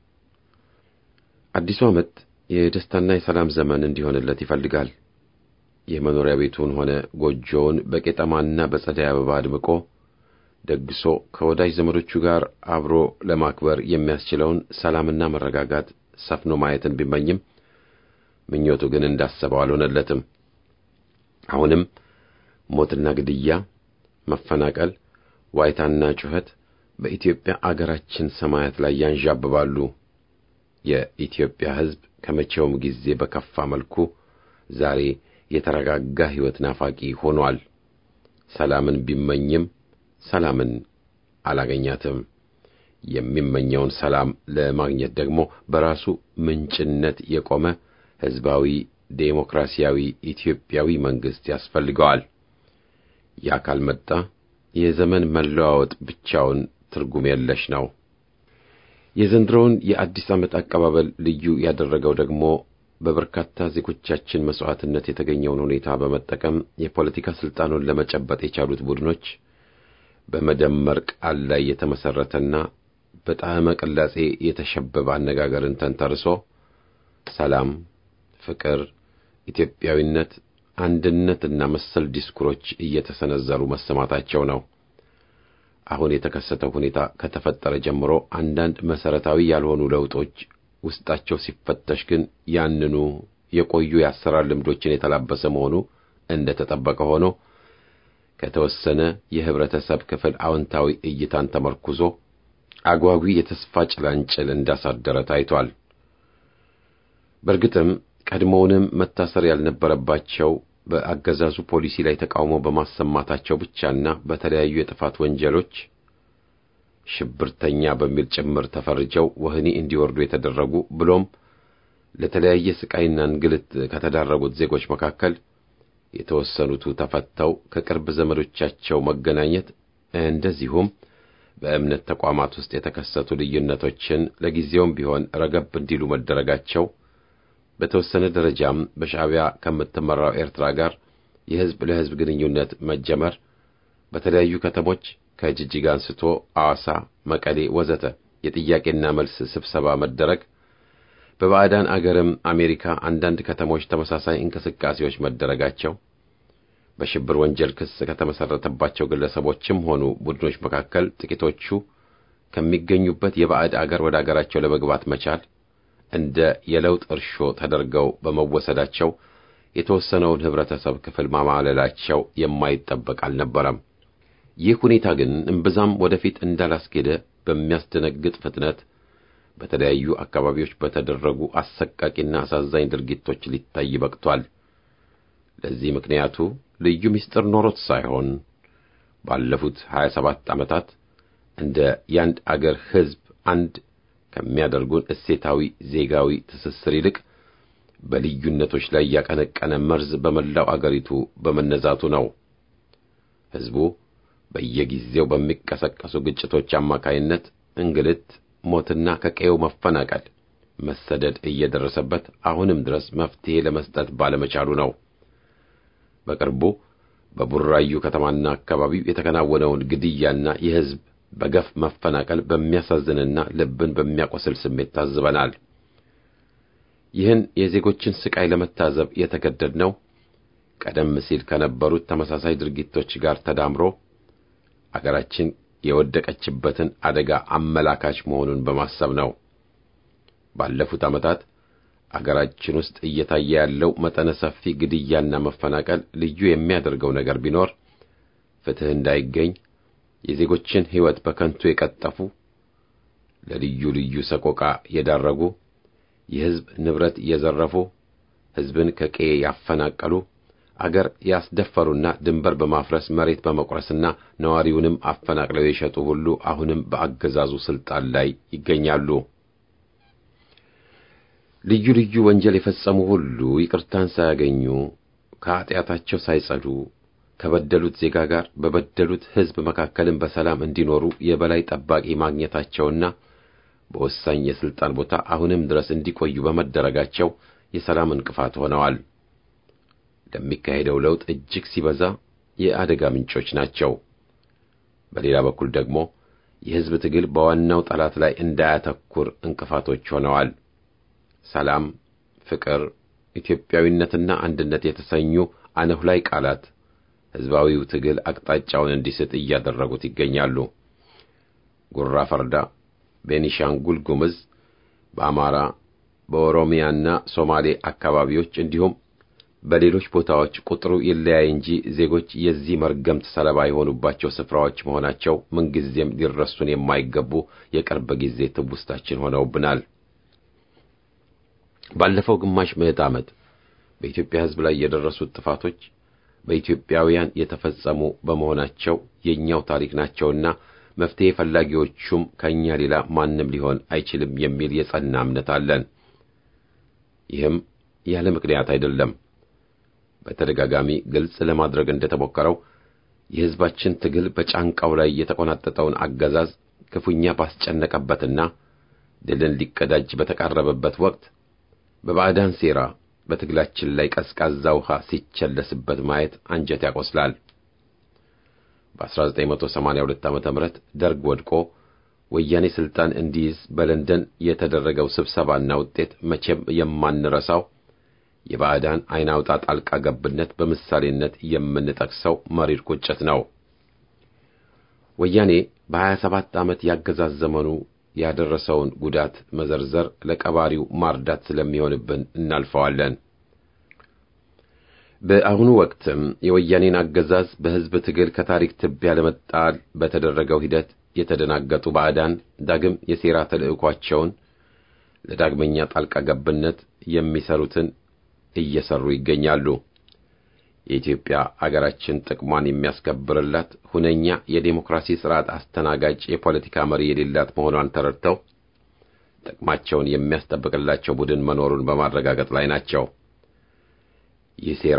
አዲሱ ዓመት የደስታና የሰላም ዘመን እንዲሆንለት ይፈልጋል። የመኖሪያ ቤቱን ሆነ ጎጆውን በቄጠማና በጸደይ አበባ አድምቆ ደግሶ ከወዳጅ ዘመዶቹ ጋር አብሮ ለማክበር የሚያስችለውን ሰላምና መረጋጋት ሰፍኖ ማየትን ቢመኝም ምኞቱ ግን እንዳሰበው አልሆነለትም። አሁንም ሞትና ግድያ፣ መፈናቀል፣ ዋይታና ጩኸት በኢትዮጵያ አገራችን ሰማያት ላይ ያንዣብባሉ። የኢትዮጵያ ሕዝብ ከመቼውም ጊዜ በከፋ መልኩ ዛሬ የተረጋጋ ሕይወት ናፋቂ ሆኗል። ሰላምን ቢመኝም ሰላምን አላገኛትም። የሚመኘውን ሰላም ለማግኘት ደግሞ በራሱ ምንጭነት የቆመ ሕዝባዊ ዴሞክራሲያዊ ኢትዮጵያዊ መንግስት ያስፈልገዋል። ያ ካልመጣ የዘመን መለዋወጥ ብቻውን ትርጉም የለሽ ነው። የዘንድሮውን የአዲስ ዓመት አቀባበል ልዩ ያደረገው ደግሞ በበርካታ ዜጎቻችን መስዋዕትነት የተገኘውን ሁኔታ በመጠቀም የፖለቲካ ስልጣኑን ለመጨበጥ የቻሉት ቡድኖች በመደመር ቃል ላይ የተመሰረተና በጣዕመ ቅላጼ የተሸበበ አነጋገርን ተንተርሶ ሰላም፣ ፍቅር፣ ኢትዮጵያዊነት፣ አንድነትና መሰል ዲስኩሮች እየተሰነዘሩ መሰማታቸው ነው። አሁን የተከሰተው ሁኔታ ከተፈጠረ ጀምሮ አንዳንድ መሰረታዊ ያልሆኑ ለውጦች ውስጣቸው ሲፈተሽ ግን ያንኑ የቆዩ የአሰራር ልምዶችን የተላበሰ መሆኑ እንደተጠበቀ ሆኖ ከተወሰነ የህብረተሰብ ክፍል አዎንታዊ እይታን ተመርኩዞ አጓጊ የተስፋ ጭላንጭል እንዳሳደረ ታይቷል። በእርግጥም ቀድሞውንም መታሰር ያልነበረባቸው በአገዛዙ ፖሊሲ ላይ ተቃውሞ በማሰማታቸው ብቻና በተለያዩ የጥፋት ወንጀሎች ሽብርተኛ በሚል ጭምር ተፈርጀው ወህኒ እንዲወርዱ የተደረጉ ብሎም ለተለያየ ስቃይና እንግልት ከተዳረጉት ዜጎች መካከል የተወሰኑቱ ተፈተው ከቅርብ ዘመዶቻቸው መገናኘት እንደዚሁም በእምነት ተቋማት ውስጥ የተከሰቱ ልዩነቶችን ለጊዜውም ቢሆን ረገብ እንዲሉ መደረጋቸው በተወሰነ ደረጃም በሻዕቢያ ከምትመራው ኤርትራ ጋር የህዝብ ለህዝብ ግንኙነት መጀመር በተለያዩ ከተሞች ከጅጅጋ አንስቶ አዋሳ፣ መቀሌ ወዘተ የጥያቄና መልስ ስብሰባ መደረግ በባዕዳን አገርም አሜሪካ አንዳንድ ከተሞች ተመሳሳይ እንቅስቃሴዎች መደረጋቸው በሽብር ወንጀል ክስ ከተመሰረተባቸው ግለሰቦችም ሆኑ ቡድኖች መካከል ጥቂቶቹ ከሚገኙበት የባዕድ አገር ወደ አገራቸው ለመግባት መቻል እንደ የለውጥ እርሾ ተደርገው በመወሰዳቸው የተወሰነውን ህብረተሰብ ክፍል ማማለላቸው የማይጠበቅ አልነበረም። ይህ ሁኔታ ግን እምብዛም ወደፊት እንዳላስኬደ በሚያስደነግጥ ፍጥነት በተለያዩ አካባቢዎች በተደረጉ አሰቃቂና አሳዛኝ ድርጊቶች ሊታይ በቅቷል። ለዚህ ምክንያቱ ልዩ ምስጢር ኖሮት ሳይሆን ባለፉት 27 ዓመታት እንደ ያንድ አገር ህዝብ አንድ ከሚያደርጉን እሴታዊ ዜጋዊ ትስስር ይልቅ በልዩነቶች ላይ ያቀነቀነ መርዝ በመላው አገሪቱ በመነዛቱ ነው። ህዝቡ በየጊዜው በሚቀሰቀሱ ግጭቶች አማካይነት እንግልት፣ ሞትና ከቀየው መፈናቀል፣ መሰደድ እየደረሰበት አሁንም ድረስ መፍትሄ ለመስጠት ባለመቻሉ ነው። በቅርቡ በቡራዩ ከተማና አካባቢው የተከናወነውን ግድያና የህዝብ በገፍ መፈናቀል በሚያሳዝንና ልብን በሚያቆስል ስሜት ታዝበናል። ይህን የዜጎችን ስቃይ ለመታዘብ የተገደድነው ቀደም ሲል ከነበሩት ተመሳሳይ ድርጊቶች ጋር ተዳምሮ አገራችን የወደቀችበትን አደጋ አመላካች መሆኑን በማሰብ ነው። ባለፉት ዓመታት አገራችን ውስጥ እየታየ ያለው መጠነ ሰፊ ግድያና መፈናቀል ልዩ የሚያደርገው ነገር ቢኖር ፍትህ እንዳይገኝ የዜጎችን ሕይወት በከንቱ የቀጠፉ፣ ለልዩ ልዩ ሰቆቃ የዳረጉ፣ የህዝብ ንብረት የዘረፉ፣ ህዝብን ከቀዬ ያፈናቀሉ፣ አገር ያስደፈሩና ድንበር በማፍረስ መሬት በመቁረስና ነዋሪውንም አፈናቅለው የሸጡ ሁሉ አሁንም በአገዛዙ ስልጣን ላይ ይገኛሉ። ልዩ ልዩ ወንጀል የፈጸሙ ሁሉ ይቅርታን ሳያገኙ ከኃጢአታቸው ሳይጸዱ ከበደሉት ዜጋ ጋር በበደሉት ህዝብ መካከልም በሰላም እንዲኖሩ የበላይ ጠባቂ ማግኘታቸውና በወሳኝ የስልጣን ቦታ አሁንም ድረስ እንዲቆዩ በመደረጋቸው የሰላም እንቅፋት ሆነዋል። ለሚካሄደው ለውጥ እጅግ ሲበዛ የአደጋ ምንጮች ናቸው። በሌላ በኩል ደግሞ የህዝብ ትግል በዋናው ጠላት ላይ እንዳያተኩር እንቅፋቶች ሆነዋል። ሰላም፣ ፍቅር፣ ኢትዮጵያዊነትና አንድነት የተሰኙ አነሁላይ ቃላት ህዝባዊው ትግል አቅጣጫውን እንዲስት እያደረጉት ይገኛሉ። ጉራ ፈርዳ፣ ቤኒሻንጉል ጉምዝ፣ በአማራ፣ በኦሮሚያና ሶማሌ አካባቢዎች እንዲሁም በሌሎች ቦታዎች ቁጥሩ ይለያይ እንጂ ዜጎች የዚህ መርገምት ሰለባ የሆኑባቸው ስፍራዎች መሆናቸው ምንጊዜም ሊረሱን የማይገቡ የቅርብ ጊዜ ትውስታችን ሆነውብናል። ባለፈው ግማሽ ምዕተ ዓመት በኢትዮጵያ ህዝብ ላይ የደረሱት ጥፋቶች በኢትዮጵያውያን የተፈጸሙ በመሆናቸው የኛው ታሪክ ናቸውና መፍትሄ ፈላጊዎቹም ከኛ ሌላ ማንም ሊሆን አይችልም የሚል የጸና እምነት አለን። ይህም ያለ ምክንያት አይደለም። በተደጋጋሚ ግልጽ ለማድረግ እንደተሞከረው የህዝባችን ትግል በጫንቃው ላይ የተቆናጠጠውን አገዛዝ ክፉኛ ባስጨነቀበትና ድልን ሊቀዳጅ በተቃረበበት ወቅት በባዕዳን ሴራ በትግላችን ላይ ቀዝቃዛ ውሃ ሲቸለስበት ማየት አንጀት ያቆስላል። በ1982 ዓ.ም ደርግ ወድቆ ወያኔ ስልጣን እንዲይዝ በለንደን የተደረገው ስብሰባና ውጤት መቼም የማንረሳው የባዕዳን አይናውጣ ጣልቃ ገብነት በምሳሌነት የምንጠቅሰው መሪር ቁጭት ነው። ወያኔ በ27 ዓመት ያገዛዝ ዘመኑ ያደረሰውን ጉዳት መዘርዘር ለቀባሪው ማርዳት ስለሚሆንብን እናልፈዋለን። በአሁኑ ወቅትም የወያኔን አገዛዝ በህዝብ ትግል ከታሪክ ትቢያ ለመጣል በተደረገው ሂደት የተደናገጡ ባዕዳን ዳግም የሴራ ተልዕኳቸውን ለዳግመኛ ጣልቃ ገብነት የሚሰሩትን እየሰሩ ይገኛሉ። የኢትዮጵያ አገራችን ጥቅሟን የሚያስከብርላት ሁነኛ የዴሞክራሲ ስርዓት አስተናጋጅ የፖለቲካ መሪ የሌላት መሆኗን ተረድተው ጥቅማቸውን የሚያስጠብቅላቸው ቡድን መኖሩን በማረጋገጥ ላይ ናቸው። ይህ ሴራ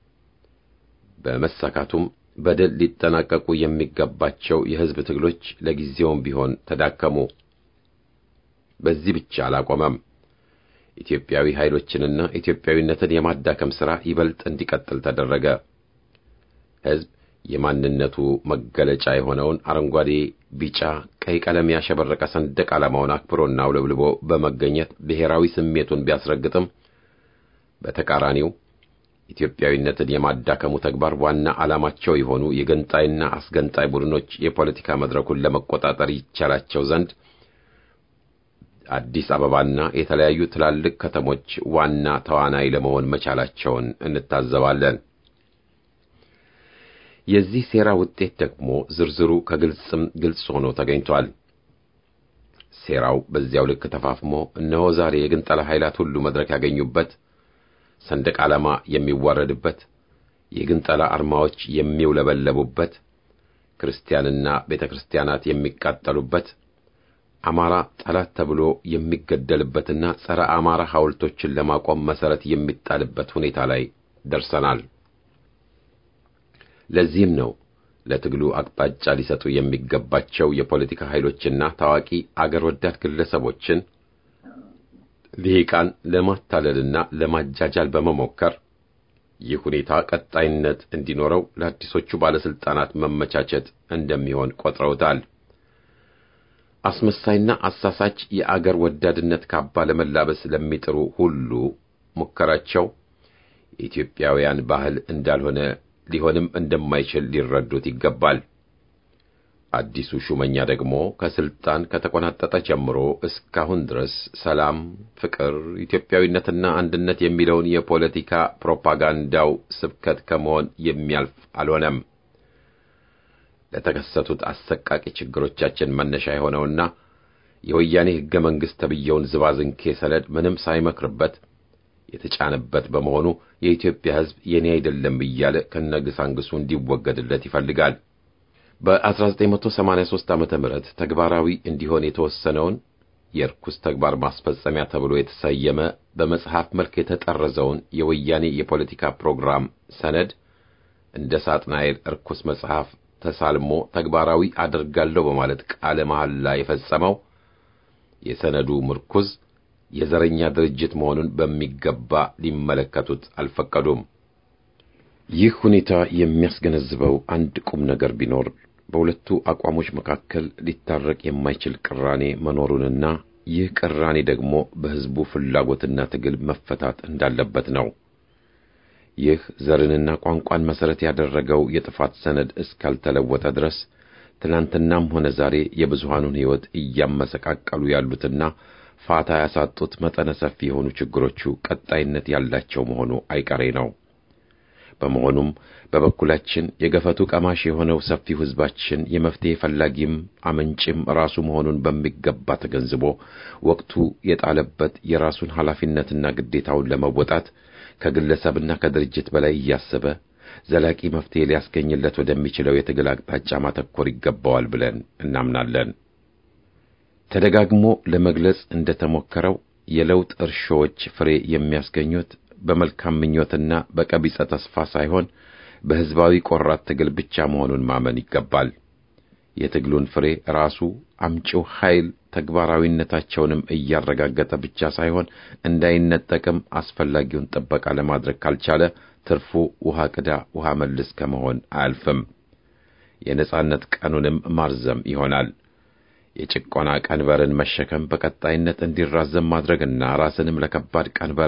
በመሳካቱም በድል ሊጠናቀቁ የሚገባቸው የሕዝብ ትግሎች ለጊዜውም ቢሆን ተዳከሙ። በዚህ ብቻ አላቆመም። ኢትዮጵያዊ ኃይሎችንና ኢትዮጵያዊነትን የማዳከም ሥራ ይበልጥ እንዲቀጥል ተደረገ። ሕዝብ የማንነቱ መገለጫ የሆነውን አረንጓዴ፣ ቢጫ፣ ቀይ ቀለም ያሸበረቀ ሰንደቅ ዓላማውን አክብሮና አውለብልቦ በመገኘት ብሔራዊ ስሜቱን ቢያስረግጥም በተቃራኒው ኢትዮጵያዊነትን የማዳከሙ ተግባር ዋና ዓላማቸው የሆኑ የገንጣይና አስገንጣይ ቡድኖች የፖለቲካ መድረኩን ለመቆጣጠር ይቻላቸው ዘንድ አዲስ አበባና የተለያዩ ትላልቅ ከተሞች ዋና ተዋናይ ለመሆን መቻላቸውን እንታዘባለን። የዚህ ሴራ ውጤት ደግሞ ዝርዝሩ ከግልጽም ግልጽ ሆኖ ተገኝቷል። ሴራው በዚያው ልክ ተፋፍሞ እነሆ ዛሬ የግንጠላ ኃይላት ሁሉ መድረክ ያገኙበት፣ ሰንደቅ ዓላማ የሚዋረድበት፣ የግንጠላ አርማዎች የሚውለበለቡበት፣ ክርስቲያንና ቤተክርስቲያናት የሚቃጠሉበት፣ አማራ ጠላት ተብሎ የሚገደልበትና ጸረ አማራ ሐውልቶችን ለማቆም መሰረት የሚጣልበት ሁኔታ ላይ ደርሰናል። ለዚህም ነው ለትግሉ አቅጣጫ ሊሰጡ የሚገባቸው የፖለቲካ ኃይሎችና ታዋቂ አገር ወዳድ ግለሰቦችን ልሂቃን ለማታለልና ለማጃጃል በመሞከር ይህ ሁኔታ ቀጣይነት እንዲኖረው ለአዲሶቹ ባለስልጣናት መመቻቸት እንደሚሆን ቆጥረውታል። አስመሳይና አሳሳች የአገር ወዳድነት ካባ ለመላበስ ለሚጥሩ ሁሉ ሙከራቸው የኢትዮጵያውያን ባህል እንዳልሆነ ሊሆንም እንደማይችል ሊረዱት ይገባል። አዲሱ ሹመኛ ደግሞ ከስልጣን ከተቆናጠጠ ጀምሮ እስካሁን ድረስ ሰላም፣ ፍቅር፣ ኢትዮጵያዊነትና አንድነት የሚለውን የፖለቲካ ፕሮፓጋንዳው ስብከት ከመሆን የሚያልፍ አልሆነም። ለተከሰቱት አሰቃቂ ችግሮቻችን መነሻ የሆነውና የወያኔ ሕገ መንግሥት ተብየውን ዝባዝንኬ ሰነድ ምንም ሳይመክርበት የተጫነበት በመሆኑ የኢትዮጵያ ሕዝብ የኔ አይደለም እያለ ከነግሳንግሱ እንዲወገድለት ይፈልጋል። በ1983 ዓመተ ምህረት ተግባራዊ እንዲሆን የተወሰነውን የርኩስ ተግባር ማስፈጸሚያ ተብሎ የተሰየመ በመጽሐፍ መልክ የተጠረዘውን የወያኔ የፖለቲካ ፕሮግራም ሰነድ እንደ ሳጥናኤል ርኩስ መጽሐፍ ተሳልሞ ተግባራዊ አድርጋለሁ በማለት ቃለ መሐላ የፈጸመው የሰነዱ ምርኩዝ የዘረኛ ድርጅት መሆኑን በሚገባ ሊመለከቱት አልፈቀዱም። ይህ ሁኔታ የሚያስገነዝበው አንድ ቁም ነገር ቢኖር በሁለቱ አቋሞች መካከል ሊታረቅ የማይችል ቅራኔ መኖሩንና ይህ ቅራኔ ደግሞ በሕዝቡ ፍላጎትና ትግል መፈታት እንዳለበት ነው። ይህ ዘርንና ቋንቋን መሰረት ያደረገው የጥፋት ሰነድ እስካልተለወጠ ድረስ ትናንትናም ሆነ ዛሬ የብዙሃኑን ሕይወት እያመሰቃቀሉ ያሉትና ፋታ ያሳጡት መጠነ ሰፊ የሆኑ ችግሮቹ ቀጣይነት ያላቸው መሆኑ አይቀሬ ነው። በመሆኑም በበኩላችን የገፈቱ ቀማሽ የሆነው ሰፊው ሕዝባችን የመፍትሄ ፈላጊም አመንጭም ራሱ መሆኑን በሚገባ ተገንዝቦ ወቅቱ የጣለበት የራሱን ኃላፊነትና ግዴታውን ለመወጣት ከግለሰብና ከድርጅት በላይ እያሰበ ዘላቂ መፍትሄ ሊያስገኝለት ወደሚችለው የትግል አቅጣጫ ማተኮር ይገባዋል ብለን እናምናለን። ተደጋግሞ ለመግለጽ እንደተሞከረው የለውጥ እርሾዎች ፍሬ የሚያስገኙት በመልካም ምኞትና በቀቢጸ ተስፋ ሳይሆን በሕዝባዊ ቆራት ትግል ብቻ መሆኑን ማመን ይገባል። የትግሉን ፍሬ ራሱ አምጪው ኃይል ተግባራዊነታቸውንም እያረጋገጠ ብቻ ሳይሆን እንዳይነጠቅም አስፈላጊውን ጥበቃ ለማድረግ ካልቻለ ትርፉ ውሃ ቅዳ ውሃ መልስ ከመሆን አያልፍም። የነጻነት ቀኑንም ማርዘም ይሆናል። የጭቆና ቀንበርን መሸከም በቀጣይነት እንዲራዘም ማድረግና ራስንም ለከባድ ቀንበር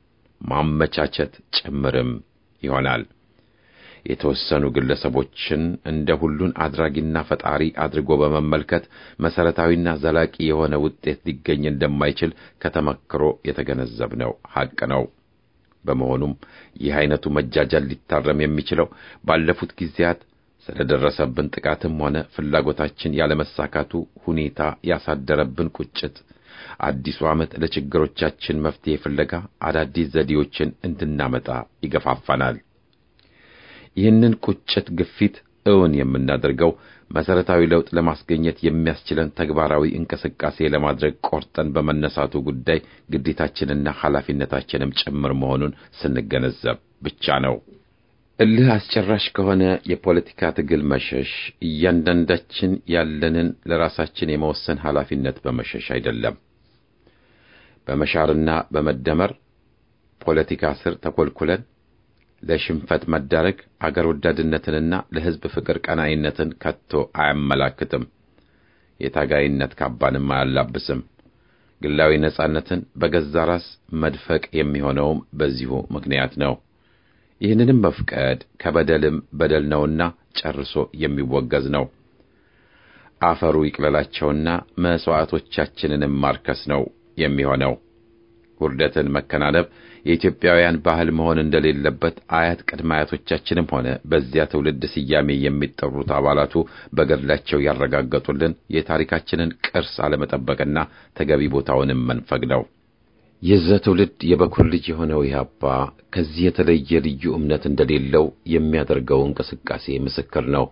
ማመቻቸት ጭምርም ይሆናል። የተወሰኑ ግለሰቦችን እንደ ሁሉን አድራጊና ፈጣሪ አድርጎ በመመልከት መሰረታዊና ዘላቂ የሆነ ውጤት ሊገኝ እንደማይችል ከተመክሮ የተገነዘብነው ሐቅ ነው። በመሆኑም ይህ አይነቱ መጃጃል ሊታረም የሚችለው ባለፉት ጊዜያት ስለደረሰብን ጥቃትም ሆነ ፍላጎታችን ያለመሳካቱ ሁኔታ ያሳደረብን ቁጭት አዲሱ ዓመት ለችግሮቻችን መፍትሄ ፍለጋ አዳዲስ ዘዴዎችን እንድናመጣ ይገፋፋናል። ይህንን ቁጭት ግፊት እውን የምናደርገው መሰረታዊ ለውጥ ለማስገኘት የሚያስችለን ተግባራዊ እንቅስቃሴ ለማድረግ ቆርጠን በመነሳቱ ጉዳይ ግዴታችንና ኃላፊነታችንም ጭምር መሆኑን ስንገነዘብ ብቻ ነው። እልህ አስጨራሽ ከሆነ የፖለቲካ ትግል መሸሽ እያንዳንዳችን ያለንን ለራሳችን የመወሰን ኃላፊነት በመሸሽ አይደለም። በመሻርና በመደመር ፖለቲካ ስር ተኮልኩለን ለሽንፈት መዳረግ አገር ወዳድነትንና ለሕዝብ ፍቅር ቀናኢነትን ከቶ አያመላክትም። የታጋይነት ካባንም አያላብስም። ግላዊ ነጻነትን በገዛ ራስ መድፈቅ የሚሆነውም በዚሁ ምክንያት ነው። ይህንንም መፍቀድ ከበደልም በደል ነውና ጨርሶ የሚወገዝ ነው። አፈሩ ይቅለላቸውና መስዋዕቶቻችንንም ማርከስ ነው የሚሆነው። ውርደትን መከናነብ የኢትዮጵያውያን ባህል መሆን እንደሌለበት አያት ቅድመ አያቶቻችንም ሆነ በዚያ ትውልድ ስያሜ የሚጠሩት አባላቱ በገድላቸው ያረጋገጡልን የታሪካችንን ቅርስ አለመጠበቅና ተገቢ ቦታውንም መንፈግ ነው። የዚያ ትውልድ የበኩር ልጅ የሆነው ኢህአፓ ከዚህ የተለየ ልዩ እምነት እንደሌለው የሚያደርገው እንቅስቃሴ ምስክር ነው።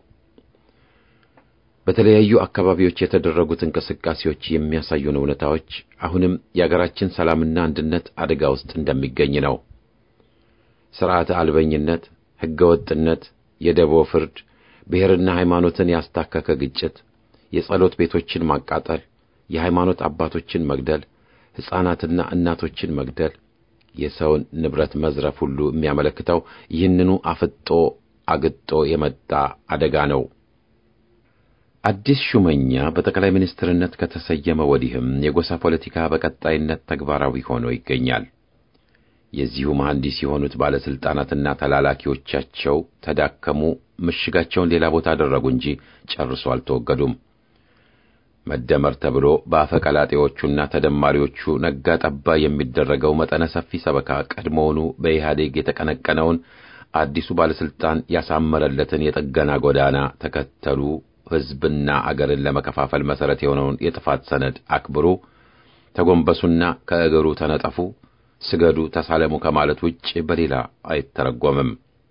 በተለያዩ አካባቢዎች የተደረጉት እንቅስቃሴዎች የሚያሳዩን እውነታዎች አሁንም የአገራችን ሰላምና አንድነት አደጋ ውስጥ እንደሚገኝ ነው። ሥርዓተ አልበኝነት፣ ሕገወጥነት፣ የደቦ ፍርድ፣ ብሔርና ሃይማኖትን ያስታከከ ግጭት፣ የጸሎት ቤቶችን ማቃጠል፣ የሃይማኖት አባቶችን መግደል፣ ሕፃናትና እናቶችን መግደል፣ የሰውን ንብረት መዝረፍ ሁሉ የሚያመለክተው ይህንኑ አፍጦ አግጦ የመጣ አደጋ ነው። አዲስ ሹመኛ በጠቅላይ ሚኒስትርነት ከተሰየመ ወዲህም የጎሳ ፖለቲካ በቀጣይነት ተግባራዊ ሆኖ ይገኛል። የዚሁ መሐንዲስ የሆኑት ባለስልጣናትና ተላላኪዎቻቸው ተዳከሙ፣ ምሽጋቸውን ሌላ ቦታ አደረጉ እንጂ ጨርሶ አልተወገዱም። መደመር ተብሎ በአፈቀላጤዎቹና ተደማሪዎቹ ነጋ ጠባ የሚደረገው መጠነ ሰፊ ሰበካ ቀድሞውኑ በኢህአዴግ የተቀነቀነውን አዲሱ ባለስልጣን ያሳመረለትን የጥገና ጎዳና ተከተሉ። ሕዝብና አገርን ለመከፋፈል መሰረት የሆነውን የጥፋት ሰነድ አክብሩ፣ ተጎንበሱና ከእግሩ ተነጠፉ፣ ስገዱ፣ ተሳለሙ ከማለት ውጭ በሌላ አይተረጎምም።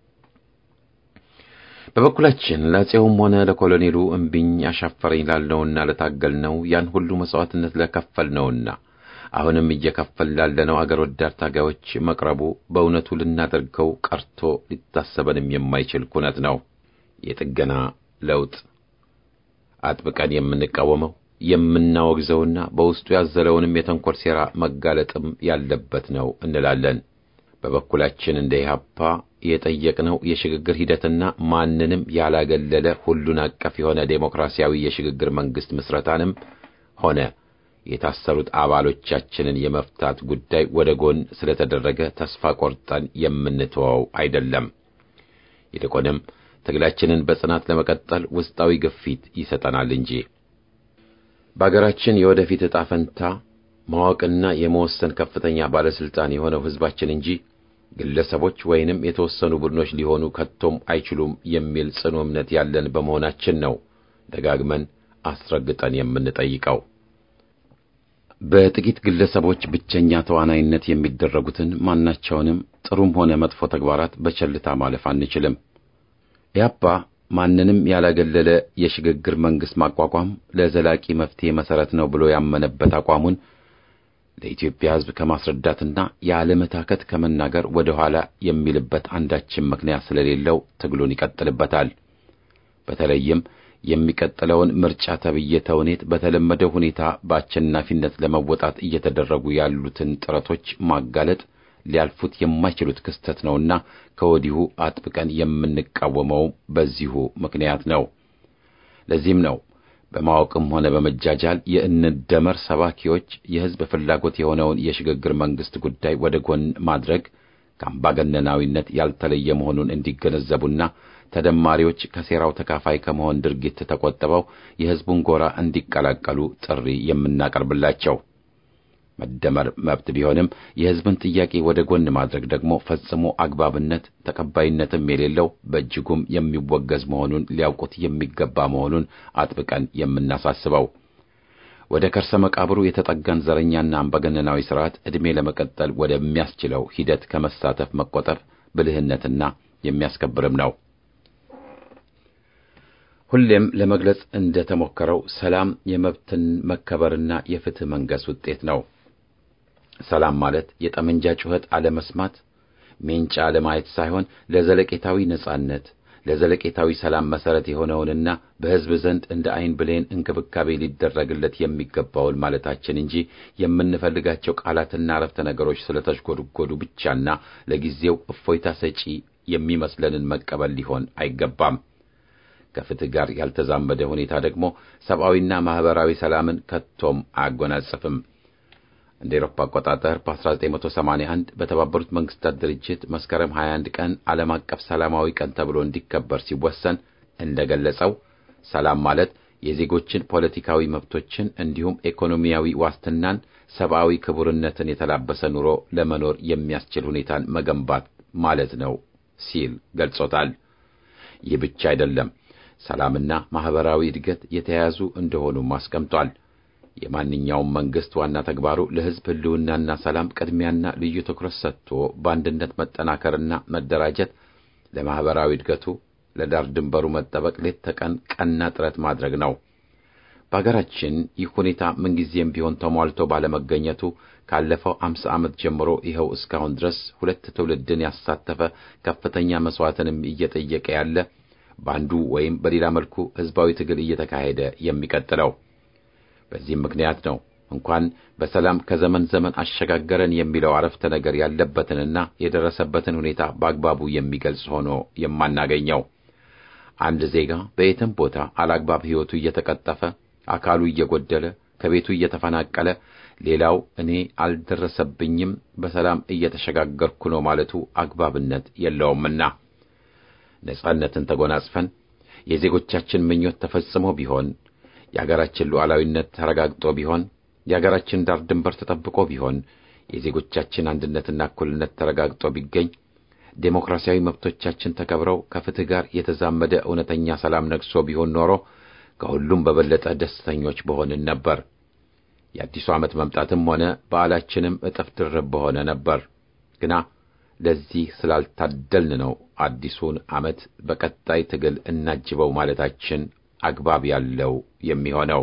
በበኩላችን ለአፄውም ሆነ ለኮሎኔሉ እምቢኝ አሻፈረኝ ላለውና ለታገልነው ያን ሁሉ መስዋዕትነት ለከፈልነውና አሁንም እየከፈልን ላለነው አገር ወዳድ ታጋዮች መቅረቡ በእውነቱ ልናደርገው ቀርቶ ሊታሰበንም የማይችል ኩነት ነው። የጥገና ለውጥ አጥብቀን የምንቃወመው የምናወግዘውና በውስጡ ያዘለውንም የተንኮል ሴራ መጋለጥም ያለበት ነው እንላለን። በበኩላችን እንደ ኢህአፓ የጠየቅነው የሽግግር ሂደትና ማንንም ያላገለለ ሁሉን አቀፍ የሆነ ዴሞክራሲያዊ የሽግግር መንግስት ምስረታንም ሆነ የታሰሩት አባሎቻችንን የመፍታት ጉዳይ ወደ ጎን ስለተደረገ ተስፋ ቆርጠን የምንተወው አይደለም። ይልቁንም ትግላችንን በጽናት ለመቀጠል ውስጣዊ ግፊት ይሰጠናል እንጂ። በአገራችን የወደፊት ዕጣ ፈንታ ማወቅና የመወሰን ከፍተኛ ባለስልጣን የሆነው ሕዝባችን እንጂ ግለሰቦች ወይንም የተወሰኑ ቡድኖች ሊሆኑ ከቶም አይችሉም የሚል ጽኑ እምነት ያለን በመሆናችን ነው ደጋግመን አስረግጠን የምንጠይቀው። በጥቂት ግለሰቦች ብቸኛ ተዋናይነት የሚደረጉትን ማናቸውንም ጥሩም ሆነ መጥፎ ተግባራት በቸልታ ማለፍ አንችልም። ኢህአፓ ማንንም ያላገለለ የሽግግር መንግስት ማቋቋም ለዘላቂ መፍትሄ መሰረት ነው ብሎ ያመነበት አቋሙን ለኢትዮጵያ ሕዝብ ከማስረዳትና ያለመታከት ከመናገር ወደ ኋላ የሚልበት አንዳችም ምክንያት ስለሌለው ትግሉን ይቀጥልበታል። በተለይም የሚቀጥለውን ምርጫ ተብዬ ተውኔት በተለመደው ሁኔታ በአሸናፊነት ለመወጣት እየተደረጉ ያሉትን ጥረቶች ማጋለጥ ሊያልፉት የማይችሉት ክስተት ነውና ከወዲሁ አጥብቀን የምንቃወመው በዚሁ ምክንያት ነው። ለዚህም ነው በማወቅም ሆነ በመጃጃል የእንደመር ሰባኪዎች የሕዝብ ፍላጎት የሆነውን የሽግግር መንግስት ጉዳይ ወደ ጎን ማድረግ ከአምባገነናዊነት ያልተለየ መሆኑን እንዲገነዘቡና ተደማሪዎች ከሴራው ተካፋይ ከመሆን ድርጊት ተቆጥበው የሕዝቡን ጎራ እንዲቀላቀሉ ጥሪ የምናቀርብላቸው። መደመር መብት ቢሆንም የሕዝብን ጥያቄ ወደ ጎን ማድረግ ደግሞ ፈጽሞ አግባብነት ተቀባይነትም የሌለው በእጅጉም የሚወገዝ መሆኑን ሊያውቁት የሚገባ መሆኑን አጥብቀን የምናሳስበው። ወደ ከርሰ መቃብሩ የተጠጋን ዘረኛና አምባገነናዊ ስርዓት ዕድሜ ለመቀጠል ወደሚያስችለው ሂደት ከመሳተፍ መቆጠብ ብልህነትና የሚያስከብርም ነው። ሁሌም ለመግለጽ እንደተሞከረው ሰላም የመብትን መከበርና የፍትህ መንገስ ውጤት ነው። ሰላም ማለት የጠመንጃ ጩኸት አለመስማት፣ ሜንጫ አለማየት ሳይሆን ለዘለቄታዊ ነጻነት፣ ለዘለቄታዊ ሰላም መሰረት የሆነውንና በሕዝብ ዘንድ እንደ ዓይን ብሌን እንክብካቤ ሊደረግለት የሚገባውን ማለታችን እንጂ የምንፈልጋቸው ቃላትና አረፍተ ነገሮች ስለተሽጎድጎዱ ብቻና ለጊዜው እፎይታ ሰጪ የሚመስለንን መቀበል ሊሆን አይገባም። ከፍትህ ጋር ያልተዛመደ ሁኔታ ደግሞ ሰብአዊና ማህበራዊ ሰላምን ከቶም አያጎናጽፍም። እንደ አውሮፓ አቆጣጠር በ1981 በተባበሩት መንግስታት ድርጅት መስከረም 21 ቀን ዓለም አቀፍ ሰላማዊ ቀን ተብሎ እንዲከበር ሲወሰን እንደገለጸው ሰላም ማለት የዜጎችን ፖለቲካዊ መብቶችን እንዲሁም ኢኮኖሚያዊ ዋስትናን፣ ሰብአዊ ክቡርነትን የተላበሰ ኑሮ ለመኖር የሚያስችል ሁኔታን መገንባት ማለት ነው ሲል ገልጾታል። ይህ ብቻ አይደለም። ሰላምና ማህበራዊ እድገት የተያያዙ እንደሆኑም አስቀምጧል። የማንኛውም መንግስት ዋና ተግባሩ ለህዝብ ህልውናና ሰላም ቅድሚያና ልዩ ትኩረት ሰጥቶ በአንድነት መጠናከርና መደራጀት፣ ለማህበራዊ እድገቱ ለዳር ድንበሩ መጠበቅ ሌት ተቀን ቀና ጥረት ማድረግ ነው። በአገራችን ይህ ሁኔታ ምንጊዜም ቢሆን ተሟልቶ ባለመገኘቱ ካለፈው 50 ዓመት ጀምሮ ይኸው እስካሁን ድረስ 2 ትውልድን ያሳተፈ ከፍተኛ መስዋዕትንም እየጠየቀ ያለ በአንዱ ወይም በሌላ መልኩ ህዝባዊ ትግል እየተካሄደ የሚቀጥለው። በዚህም ምክንያት ነው እንኳን በሰላም ከዘመን ዘመን አሸጋገረን የሚለው አረፍተ ነገር ያለበትንና የደረሰበትን ሁኔታ በአግባቡ የሚገልጽ ሆኖ የማናገኘው። አንድ ዜጋ በየትም ቦታ አላግባብ ህይወቱ እየተቀጠፈ፣ አካሉ እየጎደለ፣ ከቤቱ እየተፈናቀለ፣ ሌላው እኔ አልደረሰብኝም በሰላም እየተሸጋገርኩ ነው ማለቱ አግባብነት የለውምና ነጻነትን ተጎናጽፈን የዜጎቻችን ምኞት ተፈጽሞ ቢሆን፣ የአገራችን ሉዓላዊነት ተረጋግጦ ቢሆን፣ የአገራችን ዳር ድንበር ተጠብቆ ቢሆን፣ የዜጎቻችን አንድነትና እኩልነት ተረጋግጦ ቢገኝ፣ ዴሞክራሲያዊ መብቶቻችን ተከብረው ከፍትህ ጋር የተዛመደ እውነተኛ ሰላም ነግሶ ቢሆን ኖሮ ከሁሉም በበለጠ ደስተኞች በሆንን ነበር። የአዲሱ ዓመት መምጣትም ሆነ በዓላችንም እጥፍ ድርብ በሆነ ነበር። ግና ለዚህ ስላልታደልን ነው አዲሱን ዓመት በቀጣይ ትግል እናጅበው ማለታችን አግባብ ያለው የሚሆነው።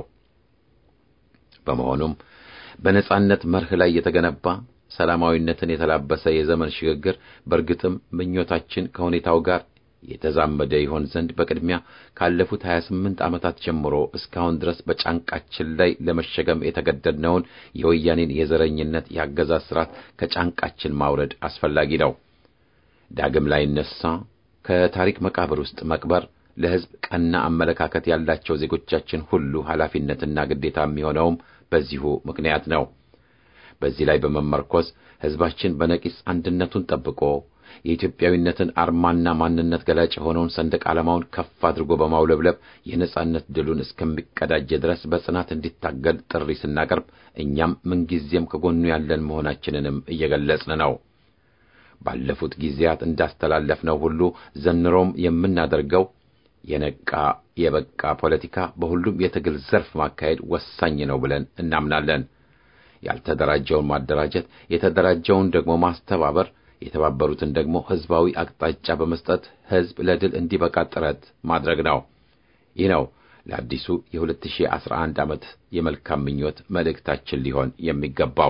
በመሆኑም በነጻነት መርህ ላይ የተገነባ ሰላማዊነትን የተላበሰ የዘመን ሽግግር በእርግጥም ምኞታችን ከሁኔታው ጋር የተዛመደ ይሆን ዘንድ በቅድሚያ ካለፉት 28 ዓመታት ጀምሮ እስካሁን ድረስ በጫንቃችን ላይ ለመሸከም የተገደድነውን የወያኔን የዘረኝነት የአገዛዝ ሥርዓት ከጫንቃችን ማውረድ አስፈላጊ ነው። ዳግም ላይነሳ ከታሪክ መቃብር ውስጥ መቅበር ለሕዝብ ቀና አመለካከት ያላቸው ዜጎቻችን ሁሉ ኃላፊነትና ግዴታ የሚሆነውም በዚሁ ምክንያት ነው። በዚህ ላይ በመመርኮዝ ሕዝባችን በነቂስ አንድነቱን ጠብቆ የኢትዮጵያዊነትን አርማና ማንነት ገላጭ የሆነውን ሰንደቅ ዓላማውን ከፍ አድርጎ በማውለብለብ የነጻነት ድሉን እስከሚቀዳጅ ድረስ በጽናት እንዲታገል ጥሪ ስናቀርብ እኛም ምንጊዜም ከጎኑ ያለን መሆናችንንም እየገለጽን ነው። ባለፉት ጊዜያት እንዳስተላለፍነው ሁሉ ዘንድሮም የምናደርገው የነቃ የበቃ ፖለቲካ በሁሉም የትግል ዘርፍ ማካሄድ ወሳኝ ነው ብለን እናምናለን። ያልተደራጀውን ማደራጀት፣ የተደራጀውን ደግሞ ማስተባበር፣ የተባበሩትን ደግሞ ህዝባዊ አቅጣጫ በመስጠት ህዝብ ለድል እንዲበቃ ጥረት ማድረግ ነው። ይህ ነው ለአዲሱ የ2011 ዓመት የመልካም ምኞት መልእክታችን ሊሆን የሚገባው።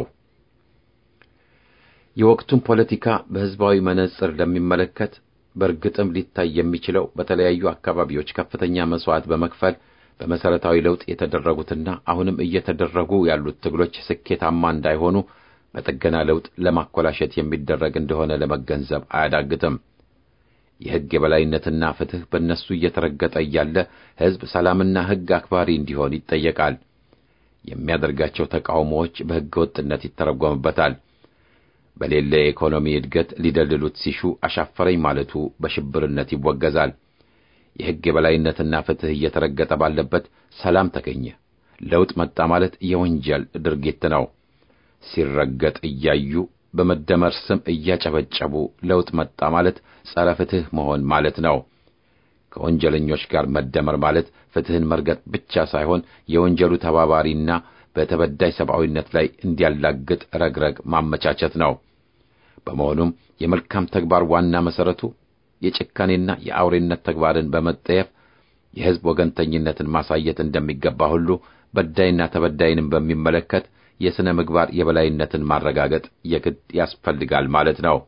የወቅቱን ፖለቲካ በህዝባዊ መነጽር ለሚመለከት በእርግጥም ሊታይ የሚችለው በተለያዩ አካባቢዎች ከፍተኛ መስዋዕት በመክፈል በመሰረታዊ ለውጥ የተደረጉትና አሁንም እየተደረጉ ያሉት ትግሎች ስኬታማ እንዳይሆኑ በጥገና ለውጥ ለማኮላሸት የሚደረግ እንደሆነ ለመገንዘብ አያዳግትም። የሕግ የበላይነትና ፍትህ በእነሱ እየተረገጠ እያለ ህዝብ ሰላምና ሕግ አክባሪ እንዲሆን ይጠየቃል። የሚያደርጋቸው ተቃውሞዎች በሕገ ወጥነት ይተረጎምበታል። በሌለ የኢኮኖሚ እድገት ሊደልሉት ሲሹ አሻፈረኝ ማለቱ በሽብርነት ይወገዛል። የሕግ የበላይነትና ፍትህ እየተረገጠ ባለበት ሰላም ተገኘ፣ ለውጥ መጣ ማለት የወንጀል ድርጊት ነው። ሲረገጥ እያዩ በመደመር ስም እያጨበጨቡ ለውጥ መጣ ማለት ጸረ ፍትህ መሆን ማለት ነው። ከወንጀለኞች ጋር መደመር ማለት ፍትህን መርገጥ ብቻ ሳይሆን የወንጀሉ ተባባሪና በተበዳይ ሰብአዊነት ላይ እንዲያላግጥ ረግረግ ማመቻቸት ነው። በመሆኑም የመልካም ተግባር ዋና መሰረቱ የጭካኔና የአውሬነት ተግባርን በመጠየፍ የሕዝብ ወገንተኝነትን ማሳየት እንደሚገባ ሁሉ በዳይና ተበዳይንም በሚመለከት የሥነ ምግባር የበላይነትን ማረጋገጥ የግድ ያስፈልጋል ማለት ነው።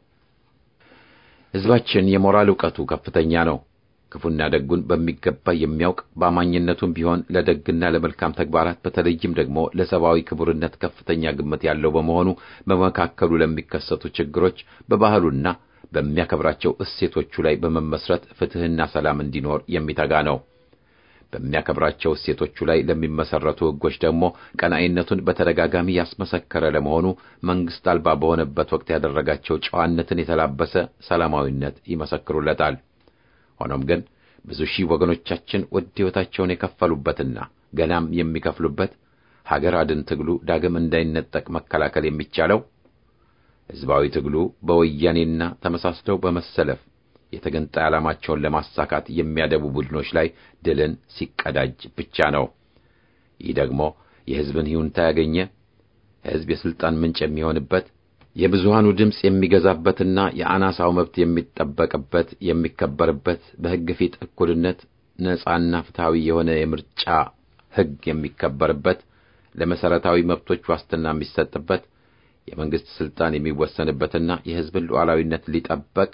ሕዝባችን የሞራል ዕውቀቱ ከፍተኛ ነው። ክፉና ደጉን በሚገባ የሚያውቅ በአማኝነቱም ቢሆን ለደግና ለመልካም ተግባራት በተለይም ደግሞ ለሰብአዊ ክቡርነት ከፍተኛ ግምት ያለው በመሆኑ በመካከሉ ለሚከሰቱ ችግሮች በባህሉና በሚያከብራቸው እሴቶቹ ላይ በመመስረት ፍትሕና ሰላም እንዲኖር የሚተጋ ነው። በሚያከብራቸው እሴቶቹ ላይ ለሚመሰረቱ ሕጎች ደግሞ ቀናኢነቱን በተደጋጋሚ ያስመሰከረ ለመሆኑ መንግስት አልባ በሆነበት ወቅት ያደረጋቸው ጨዋነትን የተላበሰ ሰላማዊነት ይመሰክሩለታል። ሆኖም ግን ብዙ ሺህ ወገኖቻችን ውድ ሕይወታቸውን የከፈሉበትና ገናም የሚከፍሉበት ሀገር አድን ትግሉ ዳግም እንዳይነጠቅ መከላከል የሚቻለው ሕዝባዊ ትግሉ በወያኔና ተመሳስለው በመሰለፍ የተገንጣይ ዓላማቸውን ለማሳካት የሚያደቡ ቡድኖች ላይ ድልን ሲቀዳጅ ብቻ ነው። ይህ ደግሞ የሕዝብን ይሁንታ ያገኘ ሕዝብ የሥልጣን ምንጭ የሚሆንበት የብዙሃኑ ድምፅ የሚገዛበትና የአናሳው መብት የሚጠበቅበት የሚከበርበት በሕግ ፊት እኩልነት ነጻና ፍትሐዊ የሆነ የምርጫ ሕግ የሚከበርበት ለመሠረታዊ መብቶች ዋስትና የሚሰጥበት የመንግሥት ሥልጣን የሚወሰንበትና የሕዝብን ሉዓላዊነት ሊጠበቅ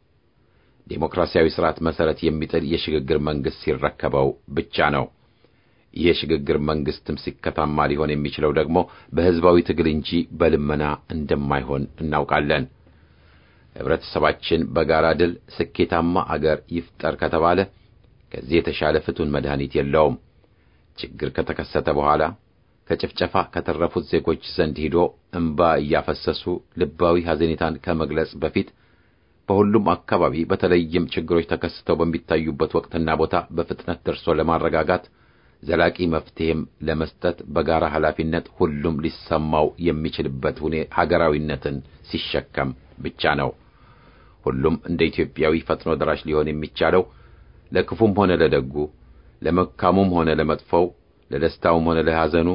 ዴሞክራሲያዊ ሥርዓት መሠረት የሚጥል የሽግግር መንግሥት ሲረከበው ብቻ ነው። ይህ የሽግግር መንግሥትም ሲከታማ ሊሆን የሚችለው ደግሞ በሕዝባዊ ትግል እንጂ በልመና እንደማይሆን እናውቃለን። ኅብረተሰባችን በጋራ ድል ስኬታማ አገር ይፍጠር ከተባለ ከዚህ የተሻለ ፍቱን መድኃኒት የለውም። ችግር ከተከሰተ በኋላ ከጭፍጨፋ ከተረፉት ዜጎች ዘንድ ሄዶ እንባ እያፈሰሱ ልባዊ ሐዘኔታን ከመግለጽ በፊት በሁሉም አካባቢ በተለይም ችግሮች ተከስተው በሚታዩበት ወቅትና ቦታ በፍጥነት ደርሶ ለማረጋጋት ዘላቂ መፍትሄም ለመስጠት በጋራ ኃላፊነት ሁሉም ሊሰማው የሚችልበት ሀገራዊነትን ሲሸከም ብቻ ነው። ሁሉም እንደ ኢትዮጵያዊ ፈጥኖ ደራሽ ሊሆን የሚቻለው ለክፉም ሆነ ለደጉ፣ ለመልካሙም ሆነ ለመጥፎው፣ ለደስታውም ሆነ ለሐዘኑ፣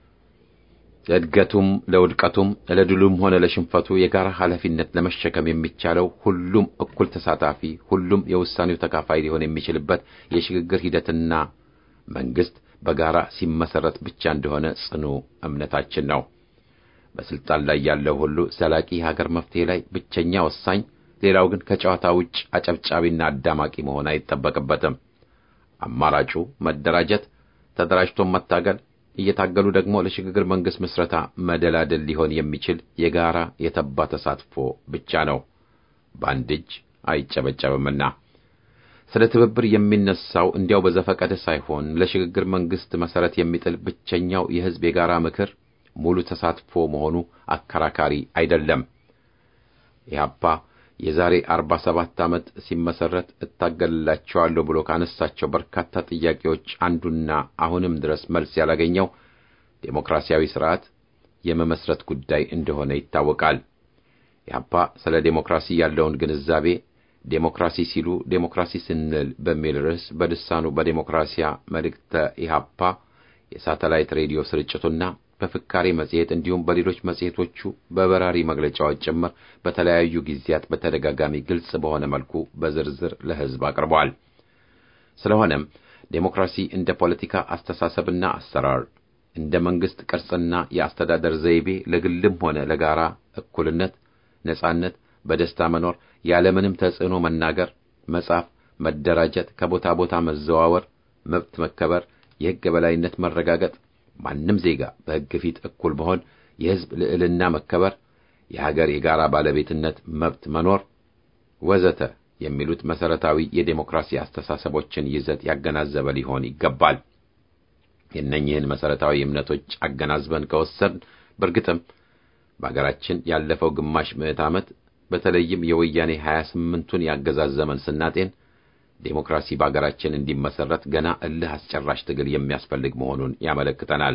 ለእድገቱም ለውድቀቱም፣ ለድሉም ሆነ ለሽንፈቱ የጋራ ኃላፊነት ለመሸከም የሚቻለው ሁሉም እኩል ተሳታፊ፣ ሁሉም የውሳኔው ተካፋይ ሊሆን የሚችልበት የሽግግር ሂደትና መንግስት በጋራ ሲመሰረት ብቻ እንደሆነ ጽኑ እምነታችን ነው። በስልጣን ላይ ያለው ሁሉ ዘላቂ ሀገር መፍትሄ ላይ ብቸኛ ወሳኝ፣ ሌላው ግን ከጨዋታ ውጭ አጨብጫቢና አዳማቂ መሆን አይጠበቅበትም። አማራጩ መደራጀት፣ ተደራጅቶ መታገል፣ እየታገሉ ደግሞ ለሽግግር መንግስት ምስረታ መደላደል ሊሆን የሚችል የጋራ የተባ ተሳትፎ ብቻ ነው። በአንድ እጅ አይጨበጨብምና ስለ ትብብር የሚነሳው እንዲያው በዘፈቀደ ሳይሆን ለሽግግር መንግስት መሰረት የሚጥል ብቸኛው የሕዝብ የጋራ ምክር ሙሉ ተሳትፎ መሆኑ አከራካሪ አይደለም። ኢህአፓ የዛሬ 47 ዓመት ሲመሰረት እታገልላቸዋለሁ ብሎ ካነሳቸው በርካታ ጥያቄዎች አንዱና አሁንም ድረስ መልስ ያላገኘው ዴሞክራሲያዊ ስርዓት የመመስረት ጉዳይ እንደሆነ ይታወቃል። ኢህአፓ ስለ ዴሞክራሲ ያለውን ግንዛቤ ዴሞክራሲ ሲሉ ዴሞክራሲ ስንል በሚል ርዕስ በልሳኑ በዴሞክራሲያ መልእክተ ኢህአፓ የሳተላይት ሬዲዮ ስርጭቱና በፍካሬ መጽሔት እንዲሁም በሌሎች መጽሔቶቹ በበራሪ መግለጫዎች ጭምር በተለያዩ ጊዜያት በተደጋጋሚ ግልጽ በሆነ መልኩ በዝርዝር ለሕዝብ አቅርቧል። ስለሆነም ዴሞክራሲ እንደ ፖለቲካ አስተሳሰብና አሰራር፣ እንደ መንግስት ቅርጽና የአስተዳደር ዘይቤ ለግልም ሆነ ለጋራ እኩልነት፣ ነጻነት፣ በደስታ መኖር፣ ያለምንም ተጽዕኖ መናገር፣ መጻፍ፣ መደራጀት፣ ከቦታ ቦታ መዘዋወር፣ መብት መከበር፣ የሕግ የበላይነት መረጋገጥ፣ ማንም ዜጋ በሕግ ፊት እኩል መሆን፣ የሕዝብ ልዕልና መከበር፣ የሀገር የጋራ ባለቤትነት መብት መኖር ወዘተ የሚሉት መሰረታዊ የዴሞክራሲ አስተሳሰቦችን ይዘት ያገናዘበ ሊሆን ይገባል። የእነኚህን መሰረታዊ እምነቶች አገናዝበን ከወሰድን በእርግጥም በአገራችን ያለፈው ግማሽ ምዕት ዓመት በተለይም የወያኔ 28ቱን ያገዛዝ ዘመን ስናጤን ዴሞክራሲ በአገራችን እንዲመሰረት ገና እልህ አስጨራሽ ትግል የሚያስፈልግ መሆኑን ያመለክተናል።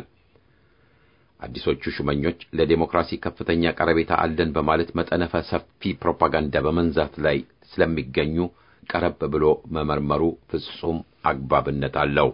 አዲሶቹ ሹመኞች ለዴሞክራሲ ከፍተኛ ቀረቤታ አለን በማለት መጠነ ሰፊ ፕሮፓጋንዳ በመንዛት ላይ ስለሚገኙ ቀረብ ብሎ መመርመሩ ፍጹም አግባብነት አለው።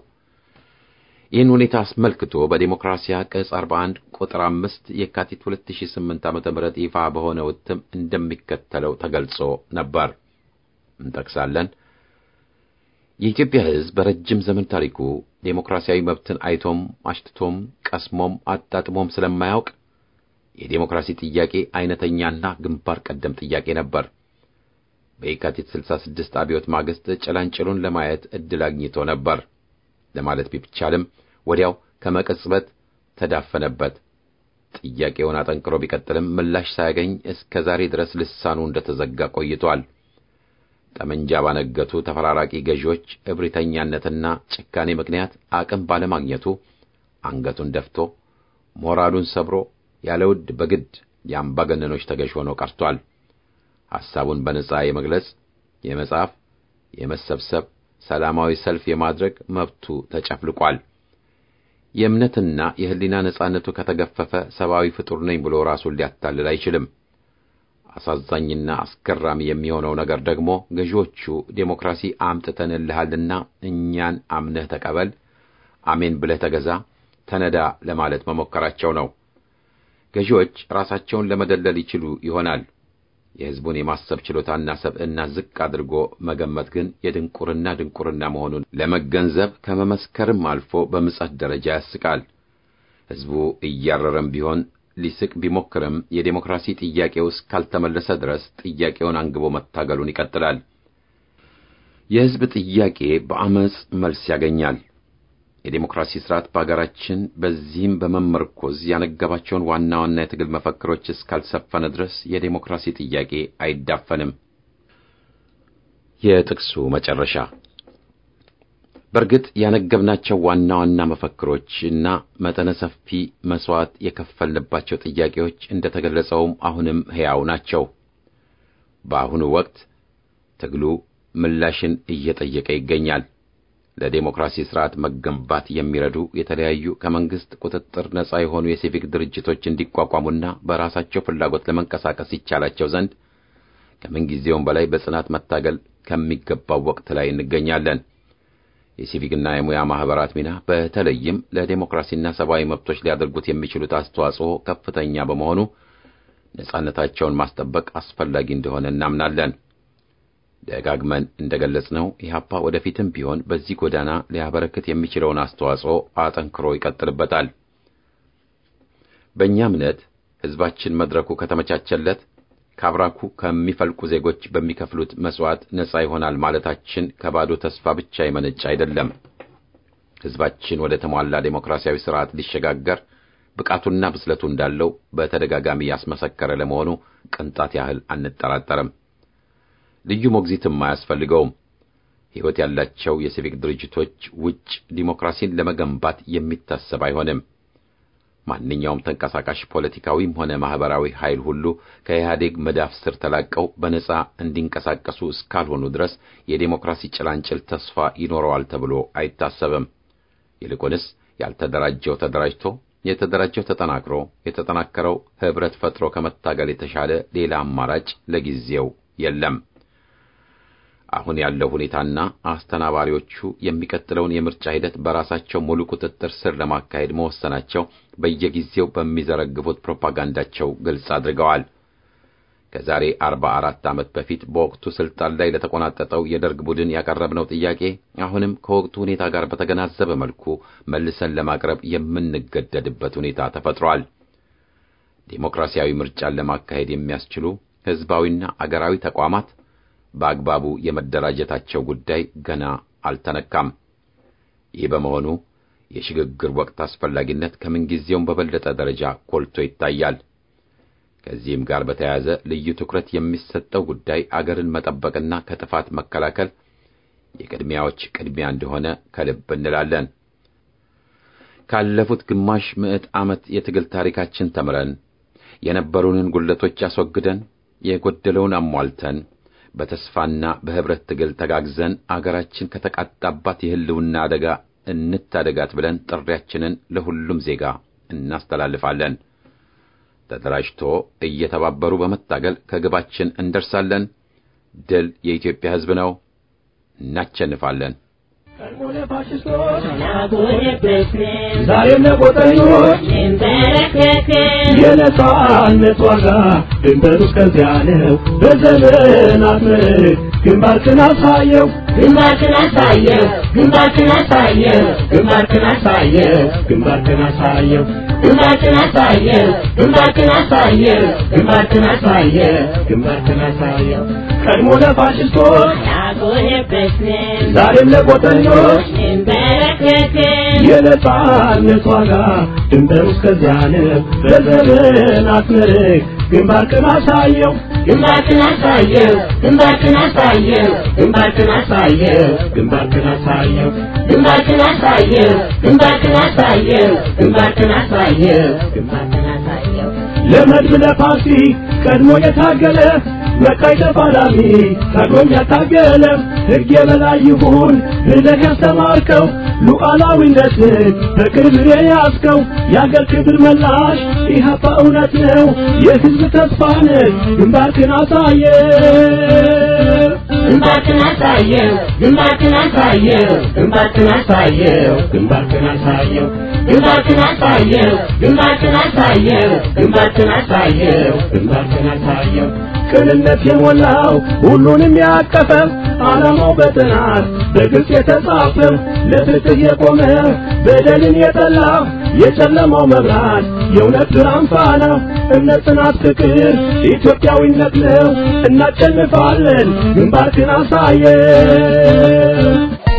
ይህን ሁኔታ አስመልክቶ በዴሞክራሲያ ቅጽ 41 ቁጥር 5 የካቲት 2008 ዓ.ም ይፋ በሆነ እትም እንደሚከተለው ተገልጾ ነበር። እንጠቅሳለን። የኢትዮጵያ ሕዝብ በረጅም ዘመን ታሪኩ ዴሞክራሲያዊ መብትን አይቶም አሽትቶም ቀስሞም አጣጥሞም ስለማያውቅ የዴሞክራሲ ጥያቄ አይነተኛና ግንባር ቀደም ጥያቄ ነበር። በየካቲት 66 አብዮት ማግስት ጭላንጭሉን ለማየት እድል አግኝቶ ነበር ለማለት ቢቻልም ወዲያው ከመቀጽበት ተዳፈነበት። ጥያቄውን አጠንክሮ ቢቀጥልም ምላሽ ሳያገኝ እስከ ዛሬ ድረስ ልሳኑ እንደተዘጋ ቆይቷል። ጠመንጃ ባነገቱ ተፈራራቂ ገዢዎች እብሪተኛነትና ጭካኔ ምክንያት አቅም ባለማግኘቱ አንገቱን ደፍቶ ሞራሉን ሰብሮ ያለውድ በግድ የአምባገነኖች ተገዥ ሆኖ ቀርቷል። ሐሳቡን በነጻ የመግለጽ፣ የመጻፍ፣ የመሰብሰብ፣ ሰላማዊ ሰልፍ የማድረግ መብቱ ተጨፍልቋል። የእምነትና የህሊና ነጻነቱ ከተገፈፈ ሰብአዊ ፍጡር ነኝ ብሎ ራሱን ሊያታልል አይችልም። አሳዛኝና አስገራሚ የሚሆነው ነገር ደግሞ ገዢዎቹ ዴሞክራሲ አምጥተንልሃልና እኛን አምነህ ተቀበል፣ አሜን ብለህ ተገዛ፣ ተነዳ ለማለት መሞከራቸው ነው። ገዢዎች ራሳቸውን ለመደለል ይችሉ ይሆናል። የህዝቡን የማሰብ ችሎታና ሰብዕና ዝቅ አድርጎ መገመት ግን ድንቁርና መሆኑን ለመገንዘብ ከመመስከርም አልፎ በምጸት ደረጃ ያስቃል። ህዝቡ እያረረም ቢሆን ሊስቅ ቢሞክርም የዴሞክራሲ ጥያቄው እስካልተመለሰ ድረስ ጥያቄውን አንግቦ መታገሉን ይቀጥላል። የህዝብ ጥያቄ በአመጽ መልስ ያገኛል። የዴሞክራሲ ስርዓት በአገራችን በዚህም በመመርኮዝ ያነገባቸውን ዋና የትግል መፈክሮች እስካልሰፈነ ድረስ የዴሞክራሲ ጥያቄ አይዳፈንም። የጥቅሱ መጨረሻ። በእርግጥ ያነገብናቸው ዋና መፈክሮች እና መጠነ ሰፊ መስዋዕት የከፈልንባቸው ጥያቄዎች እንደተገለጸውም አሁንም ሕያው ናቸው። በአሁኑ ወቅት ትግሉ ምላሽን እየጠየቀ ይገኛል። ለዴሞክራሲ ስርዓት መገንባት የሚረዱ የተለያዩ ከመንግስት ቁጥጥር ነፃ የሆኑ የሲቪክ ድርጅቶች እንዲቋቋሙና በራሳቸው ፍላጎት ለመንቀሳቀስ ይቻላቸው ዘንድ ከምንጊዜውም በላይ በጽናት መታገል ከሚገባው ወቅት ላይ እንገኛለን። የሲቪክና የሙያ ማህበራት ሚና በተለይም ለዴሞክራሲና ሰብአዊ መብቶች ሊያደርጉት የሚችሉት አስተዋጽኦ ከፍተኛ በመሆኑ ነፃነታቸውን ማስጠበቅ አስፈላጊ እንደሆነ እናምናለን። ደጋግመን እንደገለጽነው ኢህአፓ ወደፊትም ቢሆን በዚህ ጎዳና ሊያበረክት የሚችለውን አስተዋጽኦ አጠንክሮ ይቀጥልበታል። በእኛ እምነት ህዝባችን መድረኩ ከተመቻቸለት ካብራኩ ከሚፈልቁ ዜጎች በሚከፍሉት መስዋዕት ነፃ ይሆናል ማለታችን ከባዶ ተስፋ ብቻ የመነጨ አይደለም። ህዝባችን ወደ ተሟላ ዴሞክራሲያዊ ስርዓት ሊሸጋገር ብቃቱና ብስለቱ እንዳለው በተደጋጋሚ ያስመሰከረ ለመሆኑ ቅንጣት ያህል አንጠራጠርም። ልዩ ሞግዚትም አያስፈልገውም። ሕይወት ያላቸው የሲቪክ ድርጅቶች ውጭ ዲሞክራሲን ለመገንባት የሚታሰብ አይሆንም። ማንኛውም ተንቀሳቃሽ ፖለቲካዊም ሆነ ማህበራዊ ኃይል ሁሉ ከኢህአዴግ መዳፍ ስር ተላቀው በነጻ እንዲንቀሳቀሱ እስካልሆኑ ድረስ የዴሞክራሲ ጭላንጭል ተስፋ ይኖረዋል ተብሎ አይታሰብም። ይልቁንስ ያልተደራጀው ተደራጅቶ፣ የተደራጀው ተጠናክሮ፣ የተጠናከረው ህብረት ፈጥሮ ከመታገል የተሻለ ሌላ አማራጭ ለጊዜው የለም። አሁን ያለው ሁኔታና አስተናባሪዎቹ የሚቀጥለውን የምርጫ ሂደት በራሳቸው ሙሉ ቁጥጥር ስር ለማካሄድ መወሰናቸው በየጊዜው በሚዘረግፉት ፕሮፓጋንዳቸው ግልጽ አድርገዋል። ከዛሬ 44 ዓመት በፊት በወቅቱ ስልጣን ላይ ለተቆናጠጠው የደርግ ቡድን ያቀረብነው ጥያቄ አሁንም ከወቅቱ ሁኔታ ጋር በተገናዘበ መልኩ መልሰን ለማቅረብ የምንገደድበት ሁኔታ ተፈጥሯል። ዴሞክራሲያዊ ምርጫን ለማካሄድ የሚያስችሉ ህዝባዊና አገራዊ ተቋማት በአግባቡ የመደራጀታቸው ጉዳይ ገና አልተነካም። ይህ በመሆኑ የሽግግር ወቅት አስፈላጊነት ከምንጊዜውም በበለጠ ደረጃ ጎልቶ ይታያል። ከዚህም ጋር በተያያዘ ልዩ ትኩረት የሚሰጠው ጉዳይ አገርን መጠበቅና ከጥፋት መከላከል የቅድሚያዎች ቅድሚያ እንደሆነ ከልብ እንላለን። ካለፉት ግማሽ ምዕት ዓመት የትግል ታሪካችን ተምረን የነበሩንን ጉድለቶች አስወግደን የጎደለውን አሟልተን በተስፋና በህብረት ትግል ተጋግዘን አገራችን ከተቃጣባት የህልውና አደጋ እንታደጋት ብለን ጥሪያችንን ለሁሉም ዜጋ እናስተላልፋለን። ተደራጅቶ እየተባበሩ በመታገል ከግባችን እንደርሳለን። ድል የኢትዮጵያ ሕዝብ ነው። እናሸንፋለን። ዛሬም ለቆጠኞች የነጻነት ዋጋ ድንበሩ እስከዚያ ነው። በዘመናት ምርክ ግንባርክን አሳየው ግንባርክን አሳየው ግንባርክን አሳየው ግንባርክን አሳየው ግንባርክን አሳየው ግንባርክን አሳየው ግንባርክን አሳየው ግንባርክን አሳየው ግንባርክን አሳየው ቀድሞ ለፋሽስቶች ዛሬም ለቆጠኞች የነጻነት ዋጋ ድንበሩ እስከዚያ ነው። በዘመናት ምርክ ግንባርክን አሳየው ግንባርክን አሳየው ግንባርክን አሳየው ግንባርክን አሳየው ግንባርክን አሳየው ግንባርክን አሳየው ግንባርክን አሳየው ግንባርክን አሳየው ግንባርክን አሳየው ለመድብ ለፓርቲ ቀድሞ የታገለ መካይ ተፋላሚ ታግሎም ያታገለ ሕግ የበላይ ይሁን ብለህ ያስተማርከው ሉዓላዊነትን በክብር የያዝከው የአገር ክብር መላሽ ኢህአፓ እውነት ነው የሕዝብ ተስፋ ነህ ግንባርክን አሳየው ግንባርክን አሳየው ግንባርክን አሳየው ግንባርክን አሳየው ግንባርክን አሳየው ግንባርክን አሳየው ግንባርክን አሳየው ግንባርክን አሳየው ግንባርክን አሳየው ቅንነት የሞላው ሁሉንም ያቀፈው ዓላማው በጥናት በግልጽ የተጻፈው ለፍትህ የቆመ በደልን የጠላ የጨለማው መብራት የእውነት ብርሃን ፋና እምነት፣ ጽናት፣ ፍቅር ኢትዮጵያዊነት ነው። እናሸንፋለን። ግንባርክን አሳየን።